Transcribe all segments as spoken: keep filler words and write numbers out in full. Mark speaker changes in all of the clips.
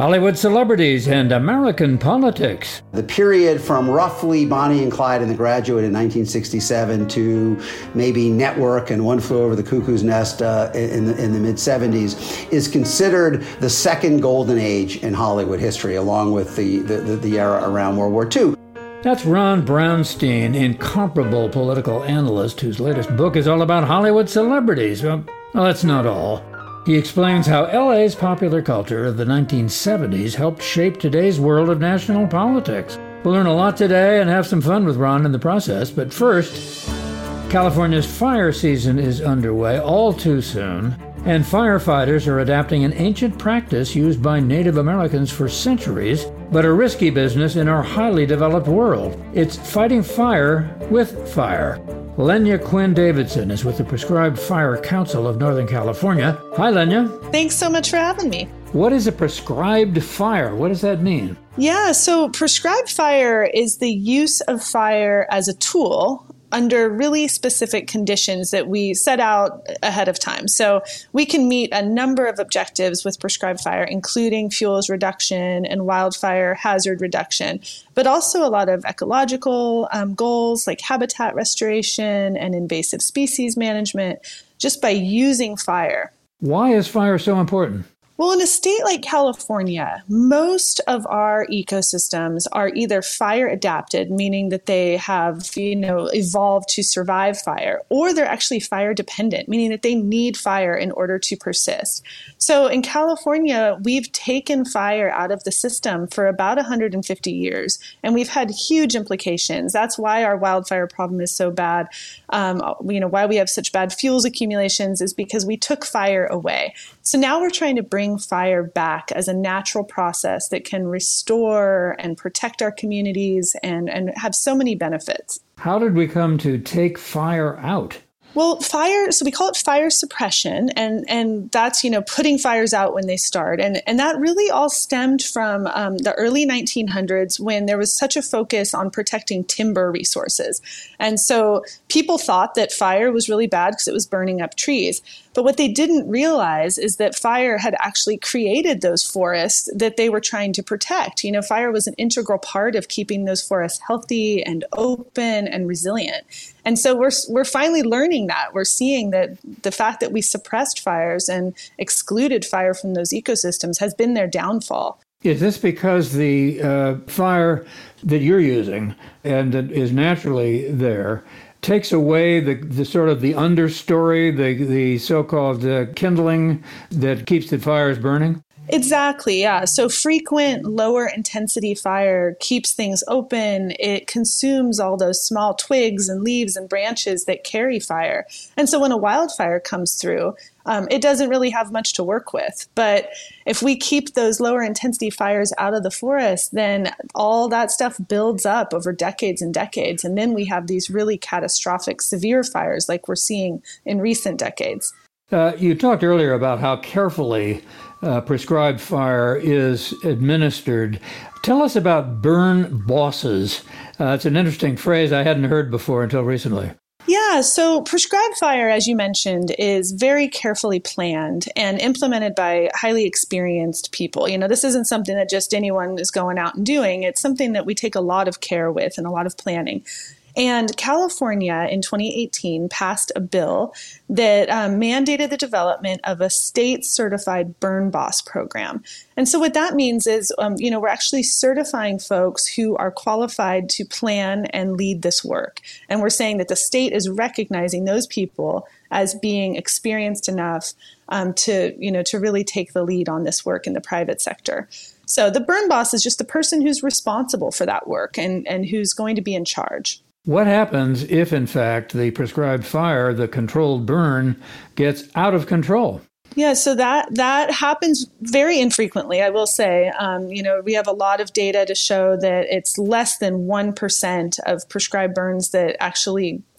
Speaker 1: Hollywood celebrities and American politics.
Speaker 2: The period from roughly Bonnie and Clyde and The Graduate in nineteen sixty-seven to maybe Network and One Flew Over the Cuckoo's Nest uh, in the, in the mid-seventies is considered the second golden age in Hollywood history, along with the, the, the, the era around World War Two.
Speaker 1: That's Ron Brownstein, incomparable political analyst whose latest book is all about Hollywood celebrities. Well, well that's not all. He explains how L A's popular culture of the nineteen seventies helped shape today's world of national politics. We'll learn a lot today and have some fun with Ron in the process. But first, California's fire season is underway all too soon, and firefighters are adapting an ancient practice used by Native Americans for centuries, but a risky business in our highly developed world. It's fighting fire with fire. Lenya Quinn Davidson is with the Prescribed Fire Council of Northern California. Hi, Lenya.
Speaker 3: Thanks so much for having me.
Speaker 1: What is a prescribed fire? What does that mean?
Speaker 3: Yeah, so prescribed fire is the use of fire as a tool under really specific conditions that we set out ahead of time. So we can meet a number of objectives with prescribed fire, including fuels reduction and wildfire hazard reduction, but also a lot of ecological um, goals like habitat restoration and invasive species management, just by using fire.
Speaker 1: Why is fire so important?
Speaker 3: Well, in a state like California, most of our ecosystems are either fire adapted, meaning that they have, you know, evolved to survive fire, or they're actually fire dependent, meaning that they need fire in order to persist. So in California, we've taken fire out of the system for about one hundred fifty years, and we've had huge implications. That's why our wildfire problem is so bad. Um, you know, why we have such bad fuels accumulations is because we took fire away. So now we're trying to bring fire back as a natural process that can restore and protect our communities and, and have so many benefits.
Speaker 1: How did we come to take fire out?
Speaker 3: Well, fire, so we call it fire suppression, and, and that's, you know, putting fires out when they start. And, and that really all stemmed from um, the early nineteen hundreds, when there was such a focus on protecting timber resources. And so people thought that fire was really bad because it was burning up trees. But what they didn't realize is that fire had actually created those forests that they were trying to protect. You know, fire was an integral part of keeping those forests healthy and open and resilient. And so we're we're finally learning that. We're seeing that the fact that we suppressed fires and excluded fire from those ecosystems has been their downfall.
Speaker 1: Is this because the uh, fire that you're using and that is naturally there takes away the, the sort of the understory, the, the so-called uh, kindling that keeps the fires burning?
Speaker 3: Exactly, yeah. So frequent lower intensity fire keeps things open. It consumes all those small twigs and leaves and branches that carry fire. And so when a wildfire comes through, um, it doesn't really have much to work with. But if we keep those lower intensity fires out of the forest, then all that stuff builds up over decades and decades. And then we have these really catastrophic, severe fires like we're seeing in recent decades.
Speaker 1: Uh, you talked earlier about how carefully uh, prescribed fire is administered. Tell us about burn bosses. Uh, it's an interesting phrase I hadn't heard before until recently.
Speaker 3: Yeah, so prescribed fire, as you mentioned, is very carefully planned and implemented by highly experienced people. You know, this isn't something that just anyone is going out and doing. It's something that we take a lot of care with and a lot of planning. And California in twenty eighteen passed a bill that um, mandated the development of a state-certified burn boss program. And so what that means is, um, you know, we're actually certifying folks who are qualified to plan and lead this work. And we're saying that the state is recognizing those people as being experienced enough um, to, you know, to really take the lead on this work in the private sector. So the burn boss is just the person who's responsible for that work and, and who's going to be in charge.
Speaker 1: What happens if, in fact, the prescribed fire, the controlled burn, gets out of control?
Speaker 3: Yeah, so that that happens very infrequently, I will say. Um, you know, we have a lot of data to show that it's less than one percent of prescribed burns that actually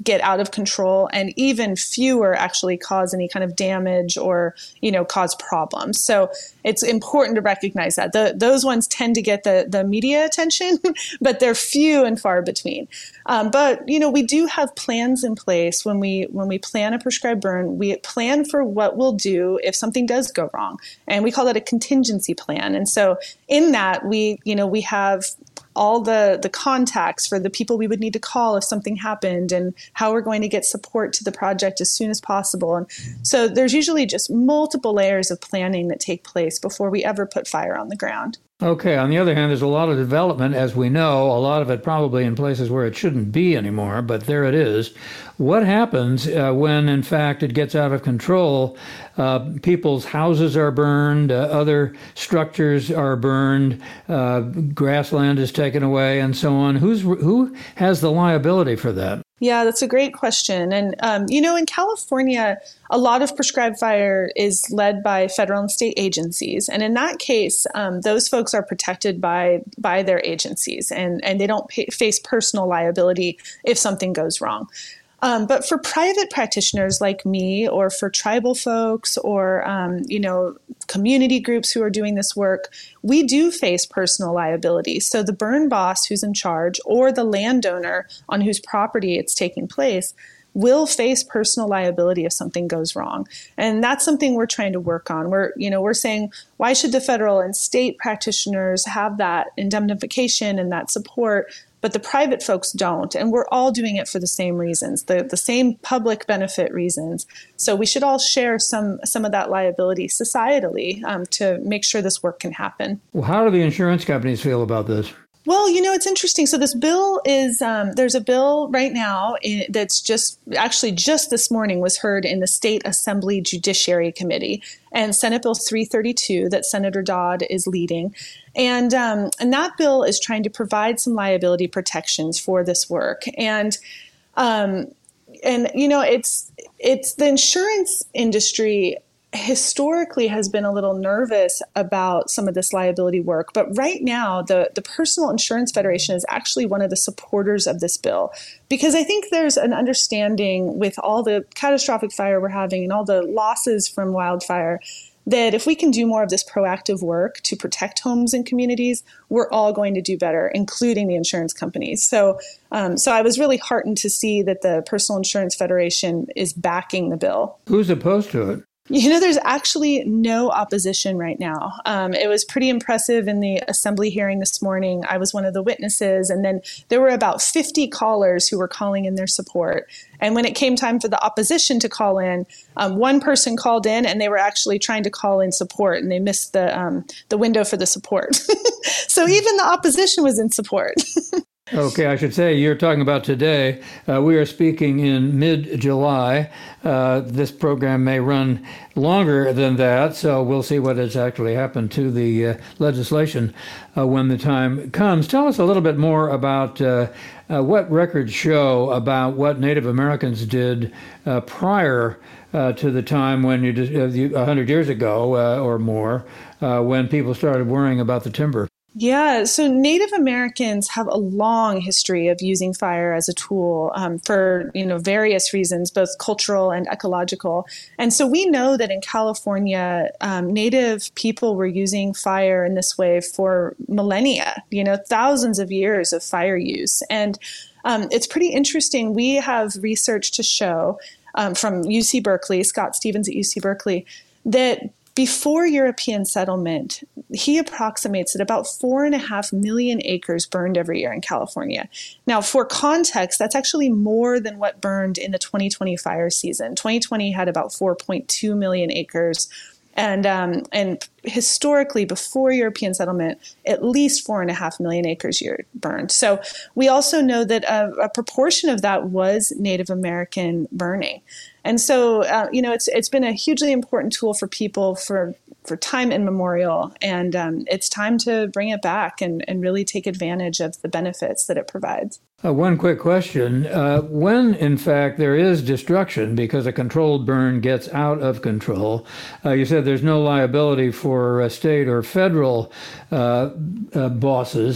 Speaker 3: get out of control, and even fewer actually cause any kind of damage or, you know, cause problems. So it's important to recognize that. The, those ones tend to get the, the media attention, but they're few and far between. Um, but, you know, we do have plans in place when we when we plan a prescribed burn. We plan for what we'll do if something does go wrong. And we call it a contingency plan. And so in that, we, you know, we have all the, the contacts for the people we would need to call if something happened, and how we're going to get support to the project as soon as possible. And so there's usually just multiple layers of planning that take place before we ever put fire on the ground.
Speaker 1: Okay. On the other hand, there's a lot of development, as we know, a lot of it probably in places where it shouldn't be anymore, but there it is. What happens uh, when, in fact, it gets out of control? Uh, people's houses are burned, uh, other structures are burned, uh, grassland is taken away, and so on. Who's who has the liability for that?
Speaker 3: Yeah, that's a great question. And, um, you know, in California, a lot of prescribed fire is led by federal and state agencies. And in that case, um, those folks are protected by by their agencies, and, and they don't pay, face personal liability if something goes wrong. Um, but for private practitioners like me, or for tribal folks, or, um, you know, community groups who are doing this work, we do face personal liability. So the burn boss who's in charge, or the landowner on whose property it's taking place, will face personal liability if something goes wrong. And that's something we're trying to work on. We're, you know, we're saying, why should the federal and state practitioners have that indemnification and that support, but the private folks don't? And we're all doing it for the same reasons, the, the same public benefit reasons. So we should all share some some of that liability societally um, to make sure this work can happen.
Speaker 1: Well, how do the insurance companies feel about this?
Speaker 3: Well, you know, it's interesting. So this bill is, um, there's a bill right now in, that's just, actually just this morning was heard in the State Assembly Judiciary Committee, and Senate Bill three thirty-two that Senator Dodd is leading. And, um, and that bill is trying to provide some liability protections for this work. And, um, and you know, it's, it's the insurance industry historically has been a little nervous about some of this liability work. But right now, the, the Personal Insurance Federation is actually one of the supporters of this bill, because I think there's an understanding with all the catastrophic fire we're having and all the losses from wildfire, that if we can do more of this proactive work to protect homes and communities, we're all going to do better, including the insurance companies. So, um, so I was really heartened to see that the Personal Insurance Federation is backing the bill.
Speaker 1: Who's opposed to it?
Speaker 3: You know, there's actually no opposition right now. Um, it was pretty impressive in the assembly hearing this morning. I was one of the witnesses, and then there were about fifty callers who were calling in their support. And when it came time for the opposition to call in, um, one person called in, and they were actually trying to call in support, and they missed the um, the window for the support. So even the opposition was in support.
Speaker 1: Okay, I should say you're talking about today. Uh, we are speaking in mid-July. Uh, this program may run longer than that, so we'll see what has actually happened to the uh, legislation uh, when the time comes. Tell us a little bit more about uh, uh, what records show about what Native Americans did uh, prior uh, to the time when you, uh, one hundred years ago uh, or more, uh, when people started worrying about the timber.
Speaker 3: Yeah, so Native Americans have a long history of using fire as a tool um, for, you know, various reasons, both cultural and ecological. And so we know that in California, um, Native people were using fire in this way for millennia, you know, thousands of years of fire use. And um, it's pretty interesting. We have research to show um, from U C Berkeley, Scott Stevens at U C Berkeley, that before European settlement, he approximates that about four and a half million acres burned every year in California. Now, for context, that's actually more than what burned in the twenty twenty fire season. twenty twenty had about four point two million acres. And um, and historically, before European settlement, at least four and a half million acres year burned. So we also know that a, a proportion of that was Native American burning. And so, uh, you know, it's it's been a hugely important tool for people for, for time immemorial. And um, it's time to bring it back and, and really take advantage of the benefits that it provides.
Speaker 1: Uh, one quick question. Uh, when, in fact, there is destruction because a controlled burn gets out of control, uh, you said there's no liability for uh, state or federal uh, uh, bosses.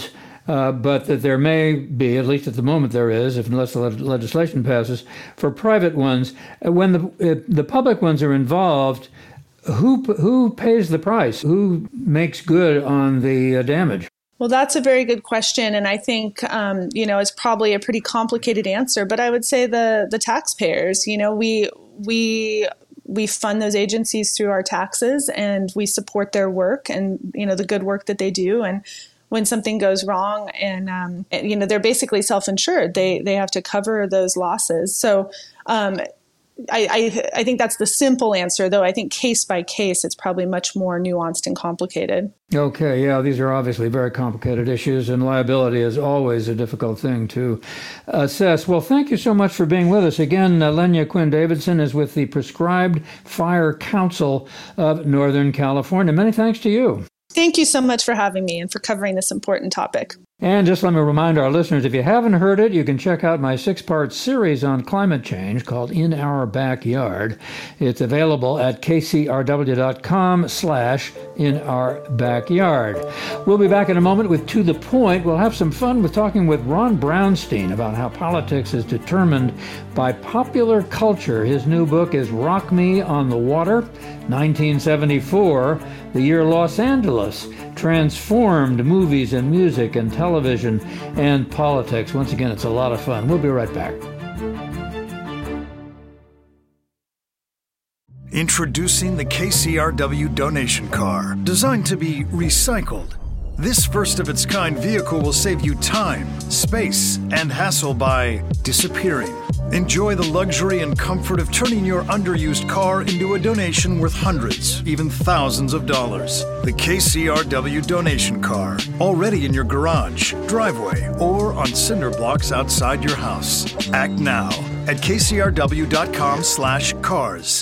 Speaker 1: uh, but that there may be, at least at the moment there is, if unless the legislation passes, for private ones. When the the public ones are involved, who who pays the price? Who makes good on the uh, damage?
Speaker 3: Well, that's a very good question. And I think, um, you know, it's probably a pretty complicated answer, but I would say the the taxpayers. You know, we we we fund those agencies through our taxes, and we support their work and, you know, the good work that they do. And when something goes wrong, and, um, you know, they're basically self-insured, they they have to cover those losses. So um I, I I think that's the simple answer, though I think case by case, it's probably much more nuanced and complicated.
Speaker 1: Okay, yeah, these are obviously very complicated issues, and liability is always a difficult thing to assess. Well, thank you so much for being with us. Again, uh, Lenya Quinn Davidson is with the Prescribed Fire Council of Northern California. Many thanks to you.
Speaker 3: Thank you so much for having me and for covering this important topic.
Speaker 1: And just let me remind our listeners, if you haven't heard it, you can check out my six-part series on climate change called In Our Backyard. It's available at kcrw.com slash in our backyard. We'll be back in a moment with To the Point. We'll have some fun with talking with Ron Brownstein about how politics is determined by popular culture. His new book is Rock Me on the Water, nineteen seventy-four, the year Los Angeles transformed movies and music and television and politics. Once again, it's a lot of fun. We'll be right back.
Speaker 4: Introducing the K C R W donation car, designed to be recycled. This first-of-its-kind vehicle will save you time, space, and hassle by disappearing. Enjoy the luxury and comfort of turning your underused car into a donation worth hundreds, even thousands of dollars. The K C R W donation car, already in your garage, driveway, or on cinder blocks outside your house. Act now at kcrw.com slash cars.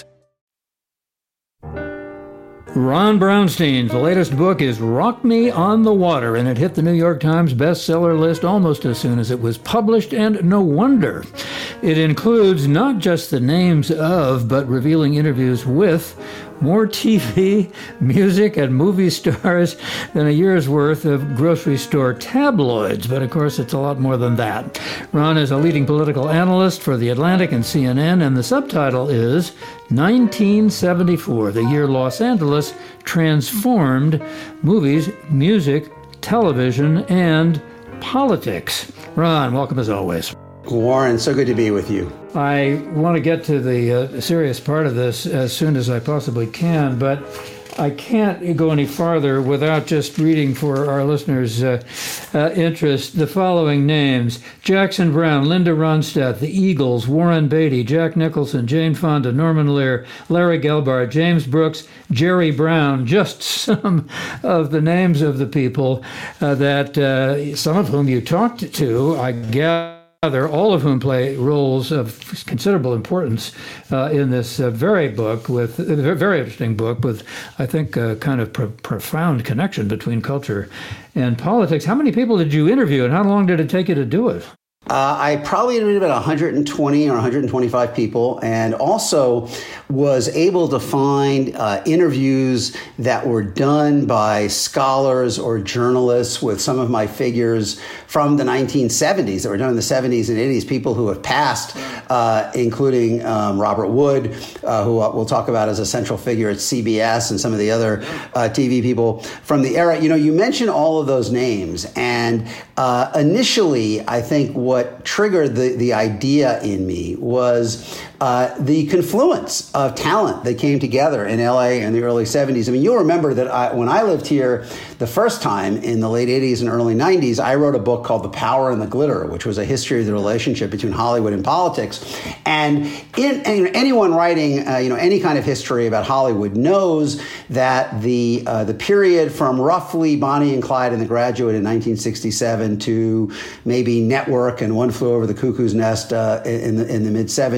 Speaker 1: Ron Brownstein's latest book is Rock Me on the Water, and it hit the New York Times bestseller list almost as soon as it was published, and no wonder. It includes not just the names of, but revealing interviews with more T V, music, and movie stars than a year's worth of grocery store tabloids. But of course, it's a lot more than that. Ron is a leading political analyst for The Atlantic and C N N, and the subtitle is nineteen seventy-four, the year Los Angeles transformed movies, music, television, and politics. Ron, welcome as always.
Speaker 2: Warren, so good to be with you.
Speaker 1: I want to get to the uh, serious part of this as soon as I possibly can, but I can't go any farther without just reading for our listeners' uh, uh, interest the following names: Jackson Browne, Linda Ronstadt, The Eagles, Warren Beatty, Jack Nicholson, Jane Fonda, Norman Lear, Larry Gelbart, James Brooks, Jerry Brown, just some of the names of the people uh, that, uh, some of whom you talked to, I guess, all of whom play roles of considerable importance uh, in this uh, very book, with a very interesting book with, I think, a kind of pro- profound connection between culture and politics. How many people did you interview, and how long did it take you to do it?
Speaker 2: Uh, I probably interviewed about one hundred twenty or one hundred twenty-five people, and also was able to find uh, interviews that were done by scholars or journalists with some of my figures from the nineteen seventies that were done in the seventies and eighties, people who have passed, uh, including um, Robert Wood, uh, who we'll talk about as a central figure at C B S, and some of the other uh, T V people from the era. You know, you mentioned all of those names, and uh, initially, I think what What triggered the, the idea in me was uh, the confluence of talent that came together in L A in the early seventies. I mean, you'll remember that I, when I lived here the first time in the late eighties and early nineties, I wrote a book called The Power and the Glitter, which was a history of the relationship between Hollywood and politics. And in, and anyone writing, uh, you know, any kind of history about Hollywood knows that the uh, the period from roughly Bonnie and Clyde and The Graduate in nineteen sixty-seven to maybe Network and One Flew Over the Cuckoo's Nest uh, in the in the mid seventies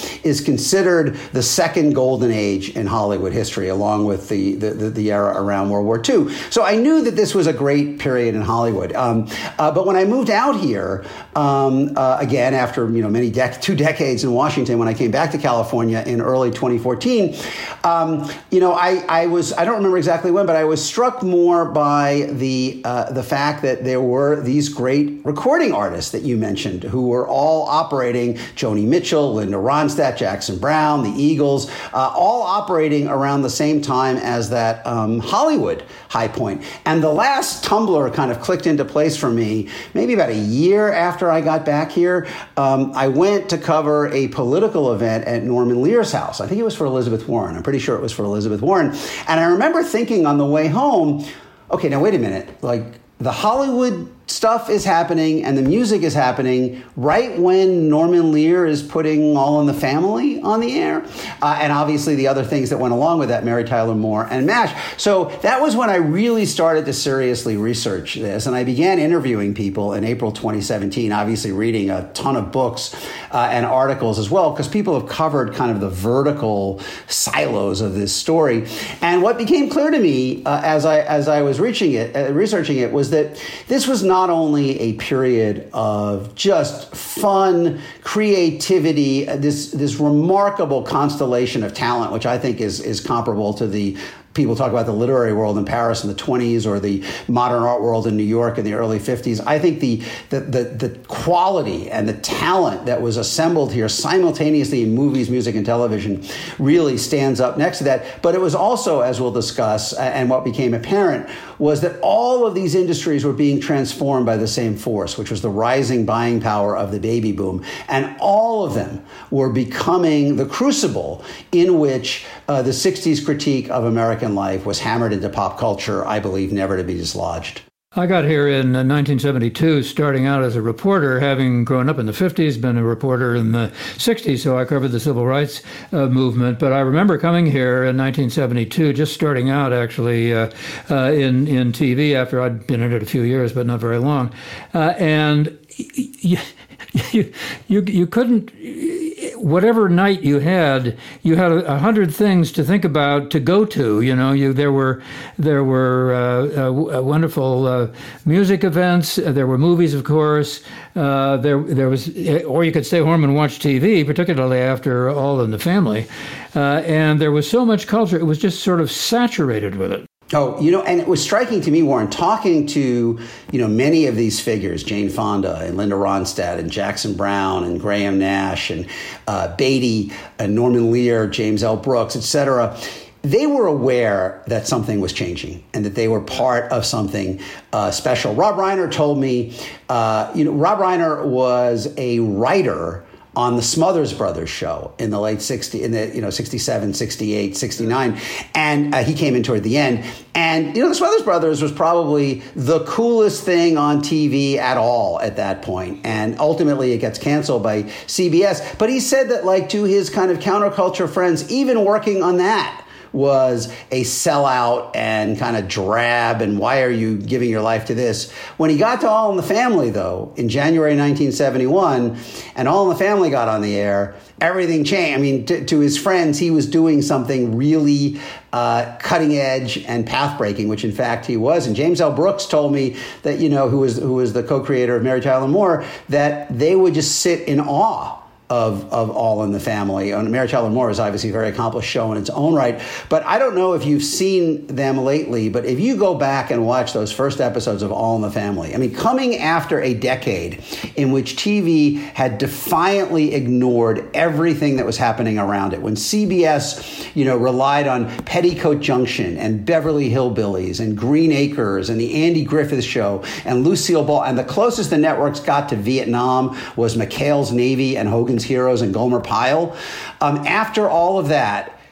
Speaker 2: is considered the second golden age in Hollywood history, along with the, the, the, the era around World War Two. So I knew that this was a great period in Hollywood. Um, uh, but when I moved out here, um, uh, again, after you know many dec- two decades in Washington, when I came back to California in early twenty fourteen, um, you know, I, I was, I don't remember exactly when, but I was struck more by the uh, the fact that there were these great recording artists that you mentioned who were all operating, Joni Mitchell, Linda Ronstadt, Jackson Browne, the Eagles, uh, all operating around the same time as that um, Hollywood high point. And the last tumbler kind of clicked into place for me maybe about a year after I got back here. Um, I went to cover a political event at Norman Lear's house. I think it was for Elizabeth Warren. I'm pretty sure it was for Elizabeth Warren. And I remember thinking on the way home, okay, now wait a minute, like the Hollywood stuff is happening and the music is happening right when Norman Lear is putting All in the Family on the air. Uh, and obviously the other things that went along with that, Mary Tyler Moore and MASH. So that was when I really started to seriously research this. And I began interviewing people in April twenty seventeen, obviously reading a ton of books uh, and articles as well, because people have covered kind of the vertical silos of this story. And what became clear to me uh, as I as I was reaching it, uh, researching it was that this was not Not only a period of just fun, creativity, this this remarkable constellation of talent, which I think is is comparable to the people talk about the literary world in Paris in the twenties or the modern art world in New York in the early fifties. I think the, the the the quality and the talent that was assembled here simultaneously in movies, music, and television really stands up next to that. But it was also, as we'll discuss, and what became apparent, was that all of these industries were being transformed by the same force, which was the rising buying power of the baby boom. And all of them were becoming the crucible in which uh, the sixties critique of American life was hammered into pop culture, I believe, never to be dislodged.
Speaker 1: I got here in nineteen seventy-two, starting out as a reporter, having grown up in the fifties, been a reporter in the sixties, so I covered the civil rights uh, movement. But I remember coming here in nineteen seventy-two, just starting out actually uh, uh, in, in T V after I'd been in it a few years, but not very long. Uh, and you, you, you, you couldn't... Whatever night you had, you had a, a hundred things to think about, to go to. You know, you there were there were uh, uh, wonderful uh, music events. Uh, there were movies, of course. Uh, there there was, or you could stay home and watch T V, particularly after All in the Family. Uh, and there was so much culture; it was just sort of saturated with it.
Speaker 2: Oh, you know, and it was striking to me, Warren, talking to, you know, many of these figures, Jane Fonda and Linda Ronstadt and Jackson Browne and Graham Nash and uh, Beatty and Norman Lear, James L. Brooks, et cetera. They were aware that something was changing and that they were part of something uh, special. Rob Reiner told me, uh, you know, Rob Reiner was a writer on the Smothers Brothers show in the late sixties, in the, you know, sixty-seven, sixty-eight, sixty-nine. And uh, he came in toward the end. And, you know, the Smothers Brothers was probably the coolest thing on T V at all at that point. And ultimately it gets canceled by C B S. But he said that, like, to his kind of counterculture friends, even working on that was a sellout and kind of drab, and why are you giving your life to this? When he got to All in the Family, though, in January nineteen seventy-one, and All in the Family got on the air, everything changed. I mean, to, to his friends, he was doing something really uh, cutting edge and path-breaking, which in fact he was. And James L. Brooks told me that, you know, who was who was the co-creator of Mary Tyler Moore, that they would just sit in awe of of All in the Family. And Mary Tyler Moore is obviously a very accomplished show in its own right. But I don't know if you've seen them lately, but if you go back and watch those first episodes of All in the Family, I mean, coming after a decade in which T V had defiantly ignored everything that was happening around it, when C B S, you know, relied on Petticoat Junction and Beverly Hillbillies and Green Acres and the Andy Griffith Show and Lucille Ball, and the closest the networks got to Vietnam was McHale's Navy and Hogan's Heroes and Gomer Pyle. Um, after all of that,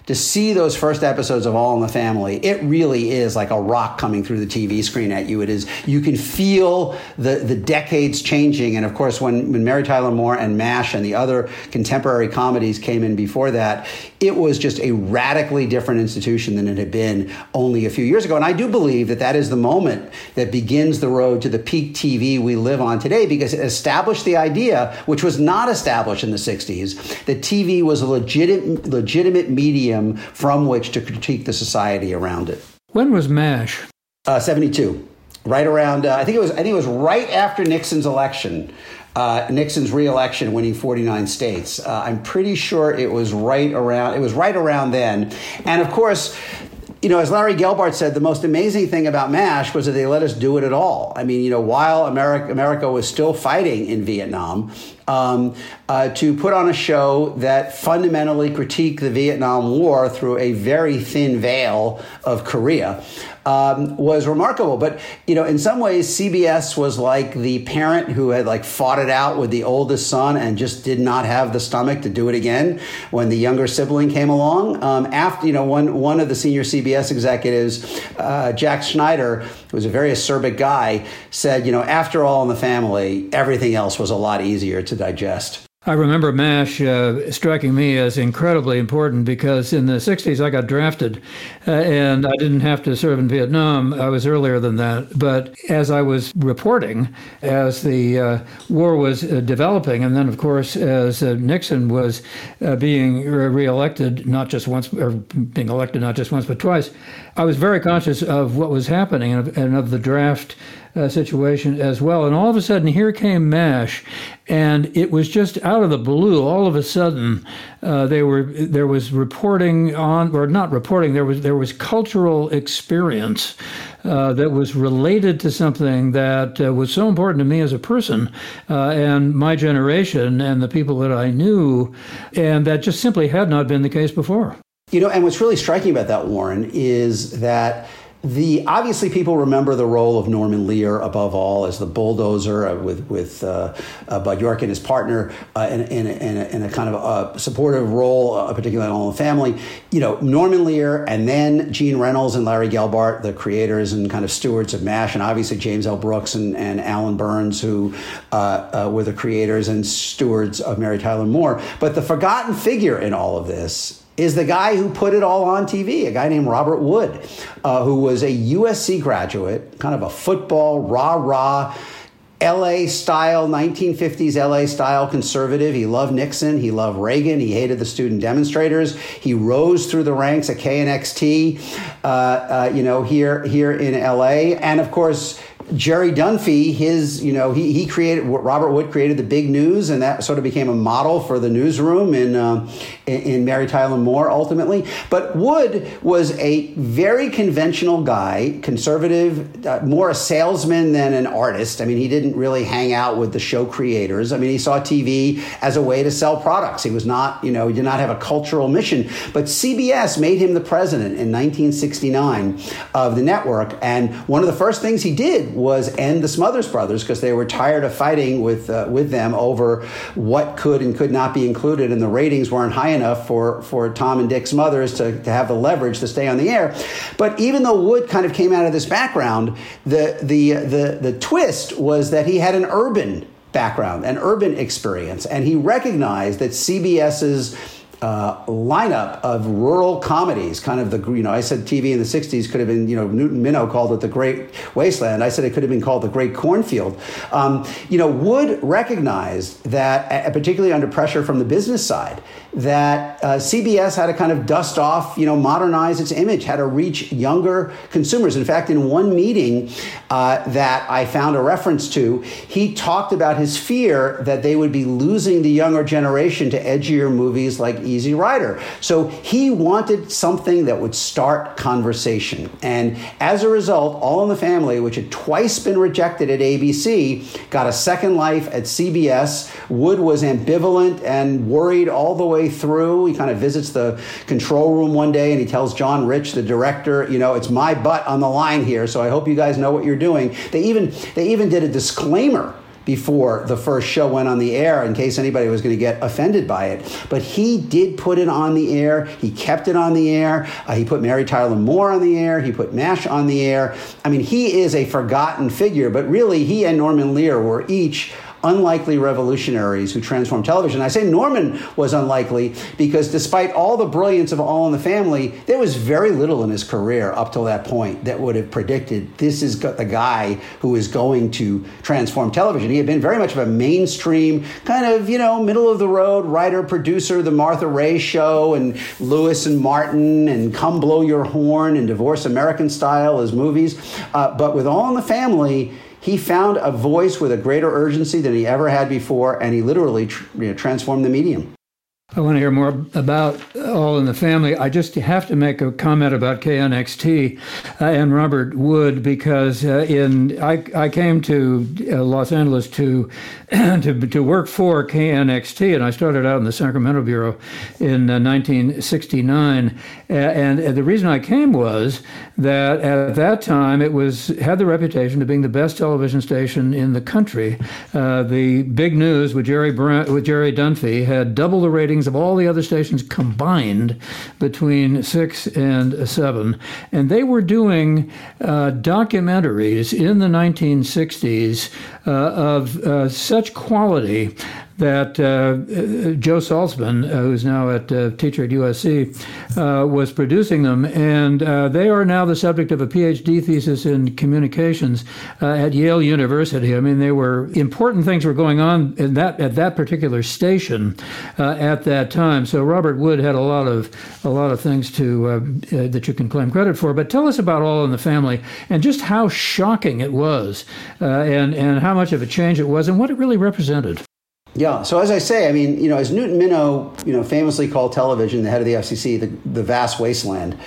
Speaker 2: to see those first episodes of All in the Family, it really is like a rock coming through the T V screen at you. It is, you can feel the, the decades changing. And of course, when, when Mary Tyler Moore and MASH and the other contemporary comedies came in before that, it was just a radically different institution than it had been only a few years ago. And I do believe that that is the moment that begins the road to the peak T V we live on today, because it established the idea, which was not established in the sixties, that T V was a legitimate, legitimate medium from which to critique the society around it.
Speaker 1: When was MASH?
Speaker 2: Uh, seventy-two, right around. Uh, I think it was. I think it was right after Nixon's election, uh, Nixon's re-election, winning forty-nine states. Uh, I'm pretty sure it was right around. It was right around then, and of course, you know, as Larry Gelbart said, the most amazing thing about MASH was that they let us do it at all. I mean, you know, while America, America was still fighting in Vietnam, um, uh, to put on a show that fundamentally critiqued the Vietnam War through a very thin veil of Korea um, was remarkable. But, you know, in some ways, C B S was like the parent who had like fought it out with the oldest son and just did not have the stomach to do it again when the younger sibling came along. Um, after, you know, one, one of the senior C B S executives, uh, Jack Schneider, who was a very acerbic guy, said, you know, after All in the Family, everything else was a lot easier to digest.
Speaker 1: I remember MASH uh, striking me as incredibly important because in the sixties I got drafted uh, and I didn't have to serve in Vietnam. I was earlier than that. But as I was reporting, as the uh, war was uh, developing, and then, of course, as uh, Nixon was uh, being re- reelected, not just once, or being elected not just once, but twice, I was very conscious of what was happening and of, and of the draft Uh, situation as well. And all of a sudden, here came MASH, and it was just out of the blue. All of a sudden, uh, they were there was reporting on, or not reporting. There was there was cultural experience uh, that was related to something that uh, was so important to me as a person uh, and my generation and the people that I knew, and that just simply had not been the case before.
Speaker 2: You know, and what's really striking about that, Warren, is that The obviously people remember the role of Norman Lear above all as the bulldozer uh, with with uh, uh, Bud York and his partner uh, in, in, in, a, in a kind of a supportive role, uh, particularly in All in the Family. You know, Norman Lear and then Gene Reynolds and Larry Gelbart, the creators and kind of stewards of MASH, and obviously James L. Brooks and, and Alan Burns, who uh, uh, were the creators and stewards of Mary Tyler Moore. But the forgotten figure in all of this is the guy who put it all on T V, a guy named Robert Wood, uh, who was a U S C graduate, kind of a football, rah-rah, L A style, nineteen fifties L A style conservative. He loved Nixon. He loved Reagan. He hated the student demonstrators. He rose through the ranks at K N X T, uh, uh, you know, here, here in L A. And of course, Jerry Dunphy, his, you know, he he created, Robert Wood created the Big News, and that sort of became a model for the newsroom in, uh, in, in Mary Tyler Moore, ultimately. But Wood was a very conventional guy, conservative, uh, more a salesman than an artist. I mean, he didn't really hang out with the show creators. I mean, he saw T V as a way to sell products. He was not, you know, he did not have a cultural mission. But C B S made him the president in nineteen sixty-nine of the network, and one of the first things he did was end the Smothers Brothers because they were tired of fighting with uh, with them over what could and could not be included, and the ratings weren't high enough for, for Tom and Dick Smothers to, to have the leverage to stay on the air. But even though Wood kind of came out of this background, the the the the twist was that he had an urban background, an urban experience, and he recognized that CBS's Uh, lineup of rural comedies, kind of the, you know, I said T V in the sixties could have been, you know, Newton Minow called it the Great Wasteland. I said it could have been called the Great Cornfield. Um, you know, Wood recognized that, uh, particularly under pressure from the business side, that uh, C B S had to kind of dust off, you know, modernize its image, had to reach younger consumers. In fact, in one meeting uh, that I found a reference to, he talked about his fear that they would be losing the younger generation to edgier movies like Easy Rider. So he wanted something that would start conversation. And as a result, All in the Family, which had twice been rejected at A B C, got a second life at C B S. Wood was ambivalent and worried all the way through. He kind of visits the control room one day and he tells John Rich, the director, you know, it's my butt on the line here, so I hope you guys know what you're doing. They even they even did a disclaimer before the first show went on the air in case anybody was going to get offended by it. But he did put it on the air. He kept it on the air. Uh, he put Mary Tyler Moore on the air. He put MASH on the air. I mean, he is a forgotten figure, but really he and Norman Lear were each unlikely revolutionaries who transformed television. I say Norman was unlikely because despite all the brilliance of All in the Family, there was very little in his career up till that point that would have predicted this is the guy who is going to transform television. He had been very much of a mainstream, kind of, you know, middle of the road writer, producer, The Martha Raye Show and Lewis and Martin and Come Blow Your Horn and Divorce American Style as movies. Uh, but with All in the Family, he found a voice with a greater urgency than he ever had before, and he literally tr- you know, transformed the medium.
Speaker 1: I want to hear more about All in the Family. I just have to make a comment about K N X T uh, and Robert Wood, because uh, in I, I came to uh, Los Angeles to, to to work for K N X T, and I started out in the Sacramento bureau in uh, nineteen sixty-nine. Uh, and uh, the reason I came was that at that time it was had the reputation of being the best television station in the country. Uh, the Big News with Jerry Brand, with Jerry Dunphy had double the ratings of all the other stations combined between six and seven. And they were doing uh, documentaries in the nineteen sixties uh, of uh, such quality that uh, Joe Salzman, uh, who's now at uh, teacher at U S C, uh, was producing them. And uh, they are now the subject of a P H D thesis in communications uh, at Yale University. I mean, they were important things were going on in that at that particular station uh, at that time. So Robert Wood had a lot of a lot of things to uh, uh, that you can claim credit for. But tell us about All in the Family and just how shocking it was, uh, and and how much of a change it was, and what it really represented.
Speaker 2: Yeah. So as I say, I mean, you know, as Newton Minow, you know, famously called television, the head of the F C C, the, the vast wasteland.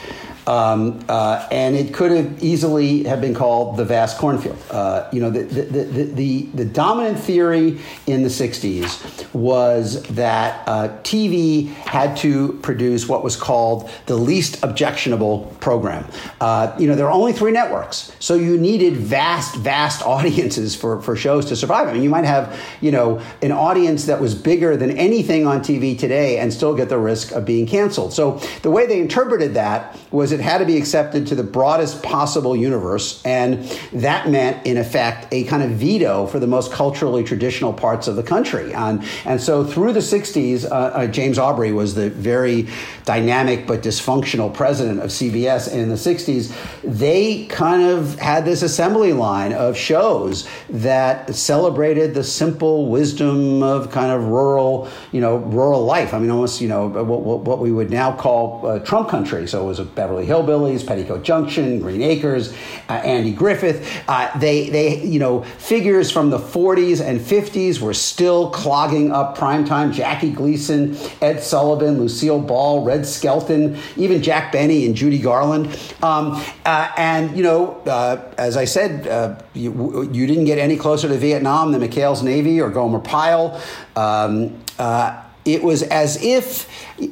Speaker 2: Um, uh, and it could have easily have been called the vast cornfield. Uh, you know, the the, the the the dominant theory in the sixties was that uh, T V had to produce what was called the least objectionable program. Uh, you know, there are only three networks, so you needed vast, vast audiences for, for shows to survive. I mean, you might have, you know, an audience that was bigger than anything on T V today and still get the risk of being canceled. So the way they interpreted that was it had to be accepted to the broadest possible universe, and that meant, in effect, a kind of veto for the most culturally traditional parts of the country. And, and so through the sixties, uh, uh, James Aubrey was the very dynamic but dysfunctional president of C B S. And in the sixties, they kind of had this assembly line of shows that celebrated the simple wisdom of kind of rural, you know, rural life. I mean, almost, you know, what, what we would now call uh, Trump country. So it was a Beverly Hillbillies, Petticoat Junction, Green Acres, uh, Andy Griffith. Uh, they, they, you know, figures from the forties and fifties were still clogging up primetime. Jackie Gleason, Ed Sullivan, Lucille Ball, Red Skelton, even Jack Benny and Judy Garland. Um, uh, and, you know, uh, as I said, uh, you, you didn't get any closer to Vietnam than McHale's Navy or Gomer Pyle. Um, uh, It was as if,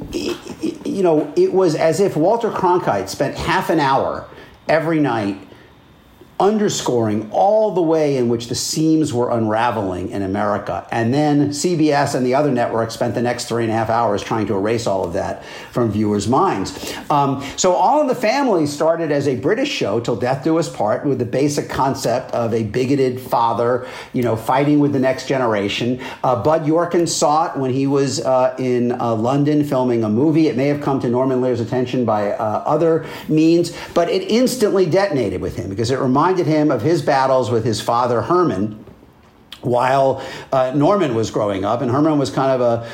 Speaker 2: you know, it was as if Walter Cronkite spent half an hour every night underscoring all the way in which the seams were unraveling in America. And then C B S and the other networks spent the next three and a half hours trying to erase all of that from viewers' minds. Um, so All in the Family started as a British show, Till Death Do Us Part, with the basic concept of a bigoted father, you know, fighting with the next generation. Uh, Bud Yorkin saw it when he was uh, in uh, London filming a movie. It may have come to Norman Lear's attention by uh, other means, but it instantly detonated with him because it reminded him of his battles with his father, Herman, while uh, Norman was growing up. And Herman was kind of a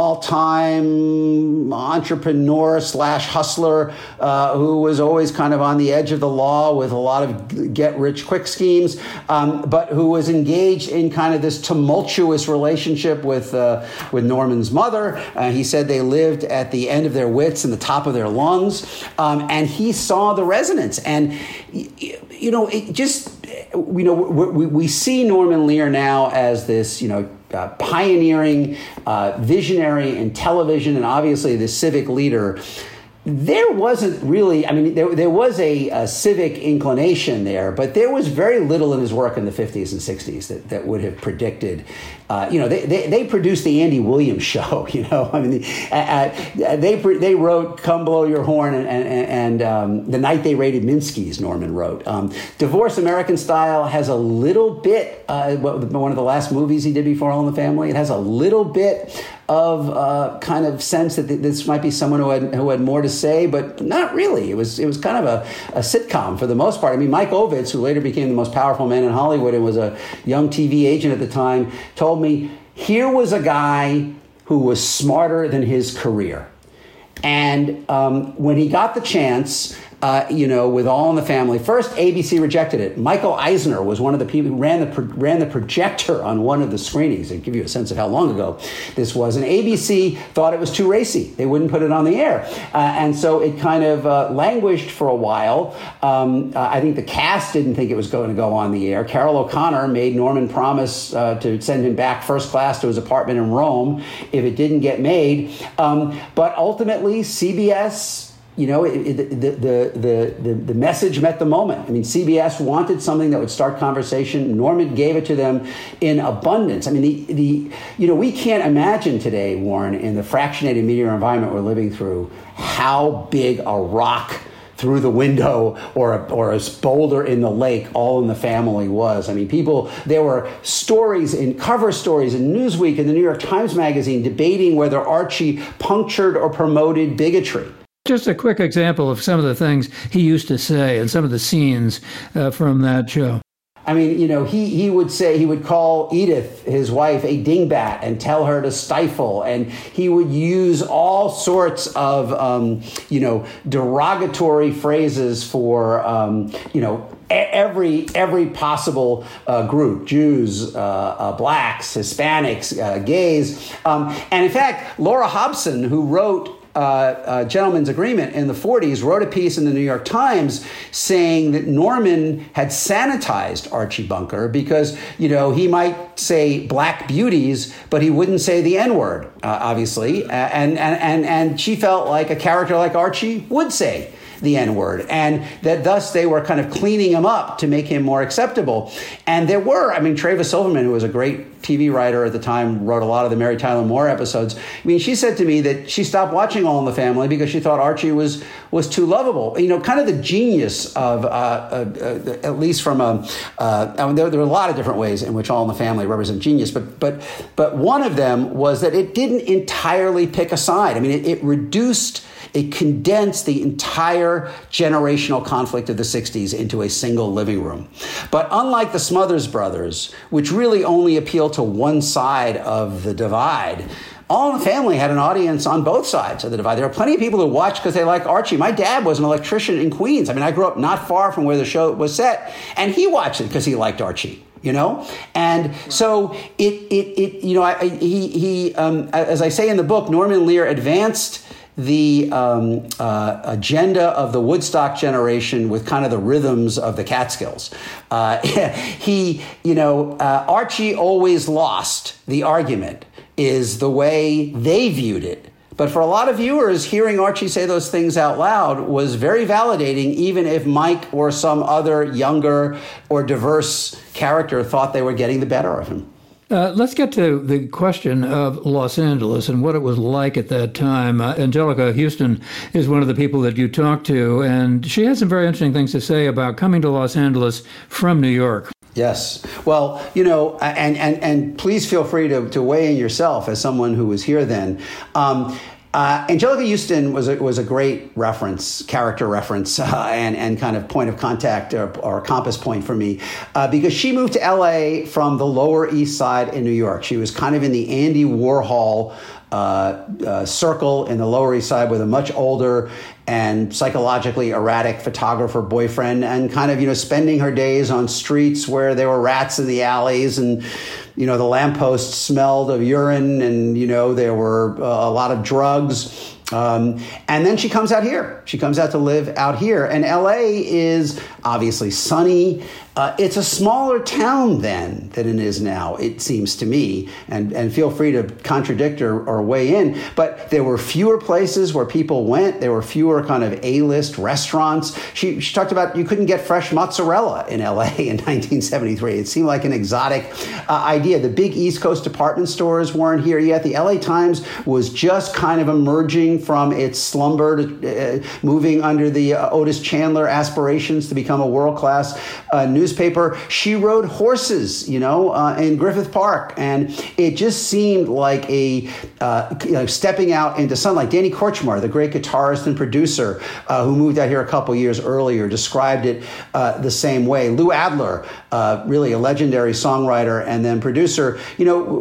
Speaker 2: small-time entrepreneur slash hustler uh, who was always kind of on the edge of the law with a lot of get-rich-quick schemes, um, but who was engaged in kind of this tumultuous relationship with uh, with Norman's mother. Uh, he said they lived at the end of their wits and the top of their lungs, um, and he saw the resonance. And, you know, it just... You know, we, we see Norman Lear now as this, you know, uh, pioneering uh, visionary in television and obviously the civic leader. there wasn't really, I mean, there, there was a, a civic inclination there, but there was very little in his work in the fifties and sixties that, that would have predicted, uh, you know, they, they, they produced the Andy Williams show, you know, I mean, the, uh, they they wrote Come Blow Your Horn and, and, and um, The Night They Raided Minsky's, Norman wrote. Um, Divorce American Style has a little bit, uh, one of the last movies he did before All in the Family, it has a little bit of uh, kind of sense that this might be someone who had who had more to say, but not really. It was it was kind of a, a sitcom for the most part. I mean, Mike Ovitz, who later became the most powerful man in Hollywood and was a young T V agent at the time, told me here was a guy who was smarter than his career. And um, when he got the chance, uh, you know, with All in the Family, first A B C rejected it. Michael Eisner was one of the people who ran the pro- ran the projector on one of the screenings, to give you a sense of how long ago this was. And A B C thought it was too racy; they wouldn't put it on the air, uh, and so it kind of uh, languished for a while. Um, uh, I think the cast didn't think it was going to go on the air. Carol O'Connor made Norman promise uh, to send him back first class to his apartment in Rome if it didn't get made. Um, but ultimately, C B S. You know, it, it, the, the, the, the, the message met the moment. I mean, C B S wanted something that would start conversation. Norman gave it to them in abundance. I mean, the, the you know, we can't imagine today, Warren, in the fractionated media environment we're living through, how big a rock through the window or a, or a boulder in the lake All in the Family was. I mean, people, there were stories in cover stories in Newsweek and the New York Times Magazine debating whether Archie punctured or promoted bigotry.
Speaker 1: Just a quick example of some of the things he used to say and some of the scenes uh, from that show.
Speaker 2: I mean, you know, he, he would say, he would call Edith, his wife, a dingbat and tell her to stifle. And he would use all sorts of, um, you know, derogatory phrases for, um, you know, every every possible uh, group, Jews, uh, uh, blacks, Hispanics, uh, gays. Um, and in fact, Laura Hobson, who wrote Uh, uh, Gentleman's Agreement in the forties, wrote a piece in the New York Times saying that Norman had sanitized Archie Bunker because, you know, he might say black beauties, but he wouldn't say the N-word, uh, obviously. Uh, and, and, and, and she felt like a character like Archie would say the N-word, and that thus they were kind of cleaning him up to make him more acceptable. And there were, I mean, Travis Silverman, who was a great T V writer at the time, wrote a lot of the Mary Tyler Moore episodes. I mean, she said to me that she stopped watching All in the Family because she thought Archie was was too lovable. You know, kind of the genius of, uh, uh, uh, at least from a, uh, I mean, there, there are a lot of different ways in which All in the Family represent genius, but but but one of them was that it didn't entirely pick a side. I mean, it, it reduced It condensed the entire generational conflict of the sixties into a single living room. But unlike the Smothers Brothers, which really only appealed to one side of the divide, All in the Family had an audience on both sides of the divide. There are plenty of people who watch because they like Archie. My dad was an electrician in Queens. I mean, I grew up not far from where the show was set, and he watched it because he liked Archie. You know, and so it, it, it you know, I, he, he, um, as I say in the book, Norman Lear advanced the um, uh, agenda of the Woodstock generation with kind of the rhythms of the Catskills. Uh, he, you know, uh, Archie always lost. The argument is the way they viewed it. But for a lot of viewers, hearing Archie say those things out loud was very validating, even if Mike or some other younger or diverse character thought they were getting the better of him.
Speaker 1: Uh, let's get to the question of Los Angeles and what it was like at that time. Uh, Anjelica Huston is one of the people that you talked to, and she has some very interesting things to say about coming to Los Angeles from New York.
Speaker 2: Yes. Well, you know, and and, and please feel free to, to weigh in yourself as someone who was here then. Um, Uh, Anjelica Huston was a, was a great reference, character reference, uh, and, and kind of point of contact or, or compass point for me, uh, because she moved to L A from the Lower East Side in New York. She was kind of in the Andy Warhol uh, uh, circle in the Lower East Side with a much older and psychologically erratic photographer boyfriend, and kind of, you know, spending her days on streets where there were rats in the alleys, and, you know, the lampposts smelled of urine, and, you know, there were uh, a lot of drugs. Um, and then she comes out here. She comes out to live out here. And L A is obviously sunny. Uh, it's a smaller town then than it is now, it seems to me. And, and feel free to contradict or, or weigh in. But there were fewer places where people went. There were fewer kind of A-list restaurants. She, she talked about you couldn't get fresh mozzarella in L A in nineteen seventy-three. It seemed like an exotic uh, idea. The big East Coast department stores weren't here yet. The L A Times was just kind of emerging from its slumber, to, uh, moving under the uh, Otis Chandler aspirations to become a world-class uh, newspaper. Newspaper. She rode horses, you know, uh, in Griffith Park, and it just seemed like a uh, you know, stepping out into sunlight. Danny Kortchmar, the great guitarist and producer uh, who moved out here a couple years earlier, described it uh, the same way. Lou Adler, uh, really a legendary songwriter and then producer, you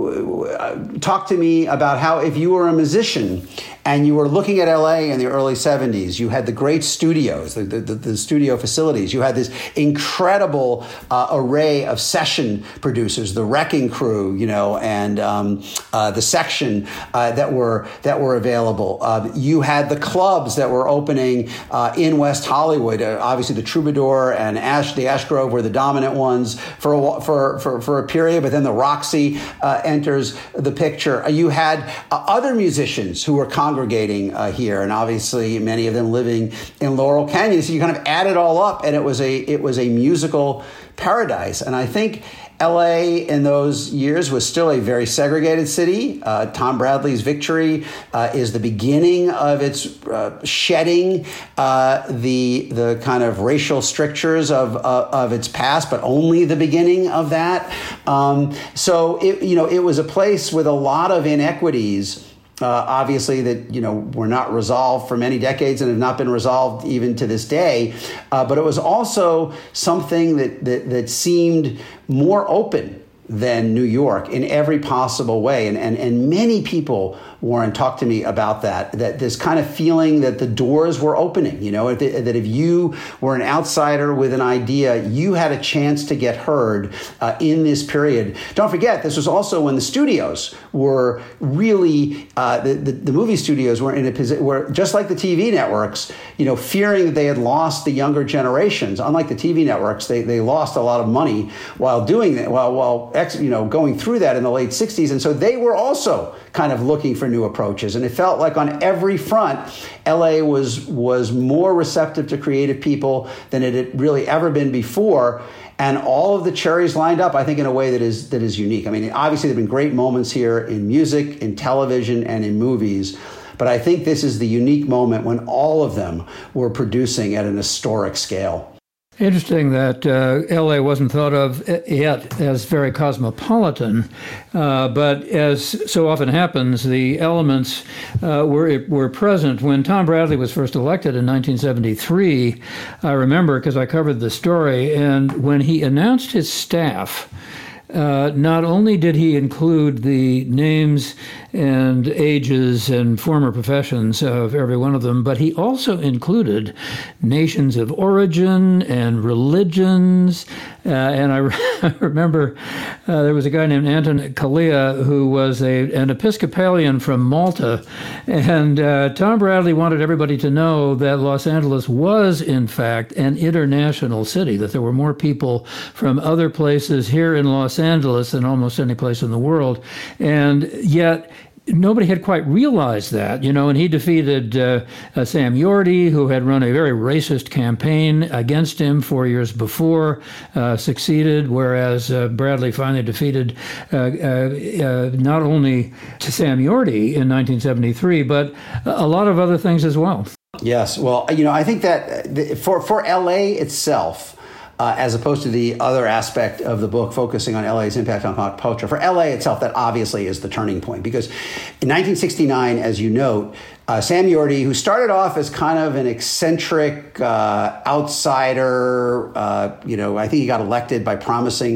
Speaker 2: know, talked to me about how if you were a musician and you were looking at L A in the early seventies, you had the great studios, the, the, the studio facilities. You had this incredible uh, array of session producers, the Wrecking Crew, you know, and um, uh, the Section uh, that were that were available. Uh, you had the clubs that were opening uh, in West Hollywood. Uh, obviously, the Troubadour and Ash, the Ash Grove were the dominant ones for a, for, for, for a period, but then the Roxy uh, enters the picture. Uh, you had uh, other musicians who were congregating uh, here, and obviously many of them living in Laurel Canyon. So you kind of add it all up, and it was a it was a musical paradise. And I think L A in those years was still a very segregated city. Uh, Tom Bradley's Victory uh, is the beginning of its uh, shedding uh, the the kind of racial strictures of uh, of its past, but only the beginning of that. Um, so it you know it was a place with a lot of inequities. Uh, obviously, that you know were not resolved for many decades and have not been resolved even to this day. Uh, but it was also something that, that that seemed more open than New York in every possible way, and and and many people, Warren, talked to me about that. That this kind of feeling that the doors were opening. You know, that if you were an outsider with an idea, you had a chance to get heard uh, in this period. Don't forget, this was also when the studios were really uh, the, the the movie studios were in a position where, just like the T V networks, you know, fearing that they had lost the younger generations. Unlike the T V networks, they they lost a lot of money while doing that. While while you know going through that in the late sixties, and so they were also kind of looking for new approaches. And it felt like on every front, L A was was more receptive to creative people than it had really ever been before. And all of the cherries lined up, I think, in a way that is that is unique. I mean, obviously, there have been great moments here in music, in television, and in movies. But I think this is the unique moment when all of them were producing at an historic scale.
Speaker 1: Interesting that uh, L A wasn't thought of yet as very cosmopolitan, uh, but as so often happens, the elements uh, were were present. When Tom Bradley was first elected in nineteen seventy-three, I remember because I covered the story, and when he announced his staff, Uh, not only did he include the names and ages and former professions of every one of them, but he also included nations of origin and religions. Uh, and I, re- I remember uh, there was a guy named Anton Kalia who was a, an Episcopalian from Malta. And uh, Tom Bradley wanted everybody to know that Los Angeles was, in fact, an international city, that there were more people from other places here in Los Angeles than almost any place in the world. And yet, nobody had quite realized that, you know, and he defeated uh, uh, Sam Yorty, who had run a very racist campaign against him four years before, uh, succeeded, whereas uh, Bradley finally defeated uh, uh, uh, not only Sam Yorty in nineteen seventy-three, but a lot of other things as well.
Speaker 2: Yes, well, you know, I think that for, for L A itself, Uh, as opposed to the other aspect of the book focusing on L A's impact on pop culture. For L A itself, that obviously is the turning point. Because in nineteen sixty-nine, as you note, uh, Sam Yorty, who started off as kind of an eccentric uh, outsider, uh, you know, I think he got elected by promising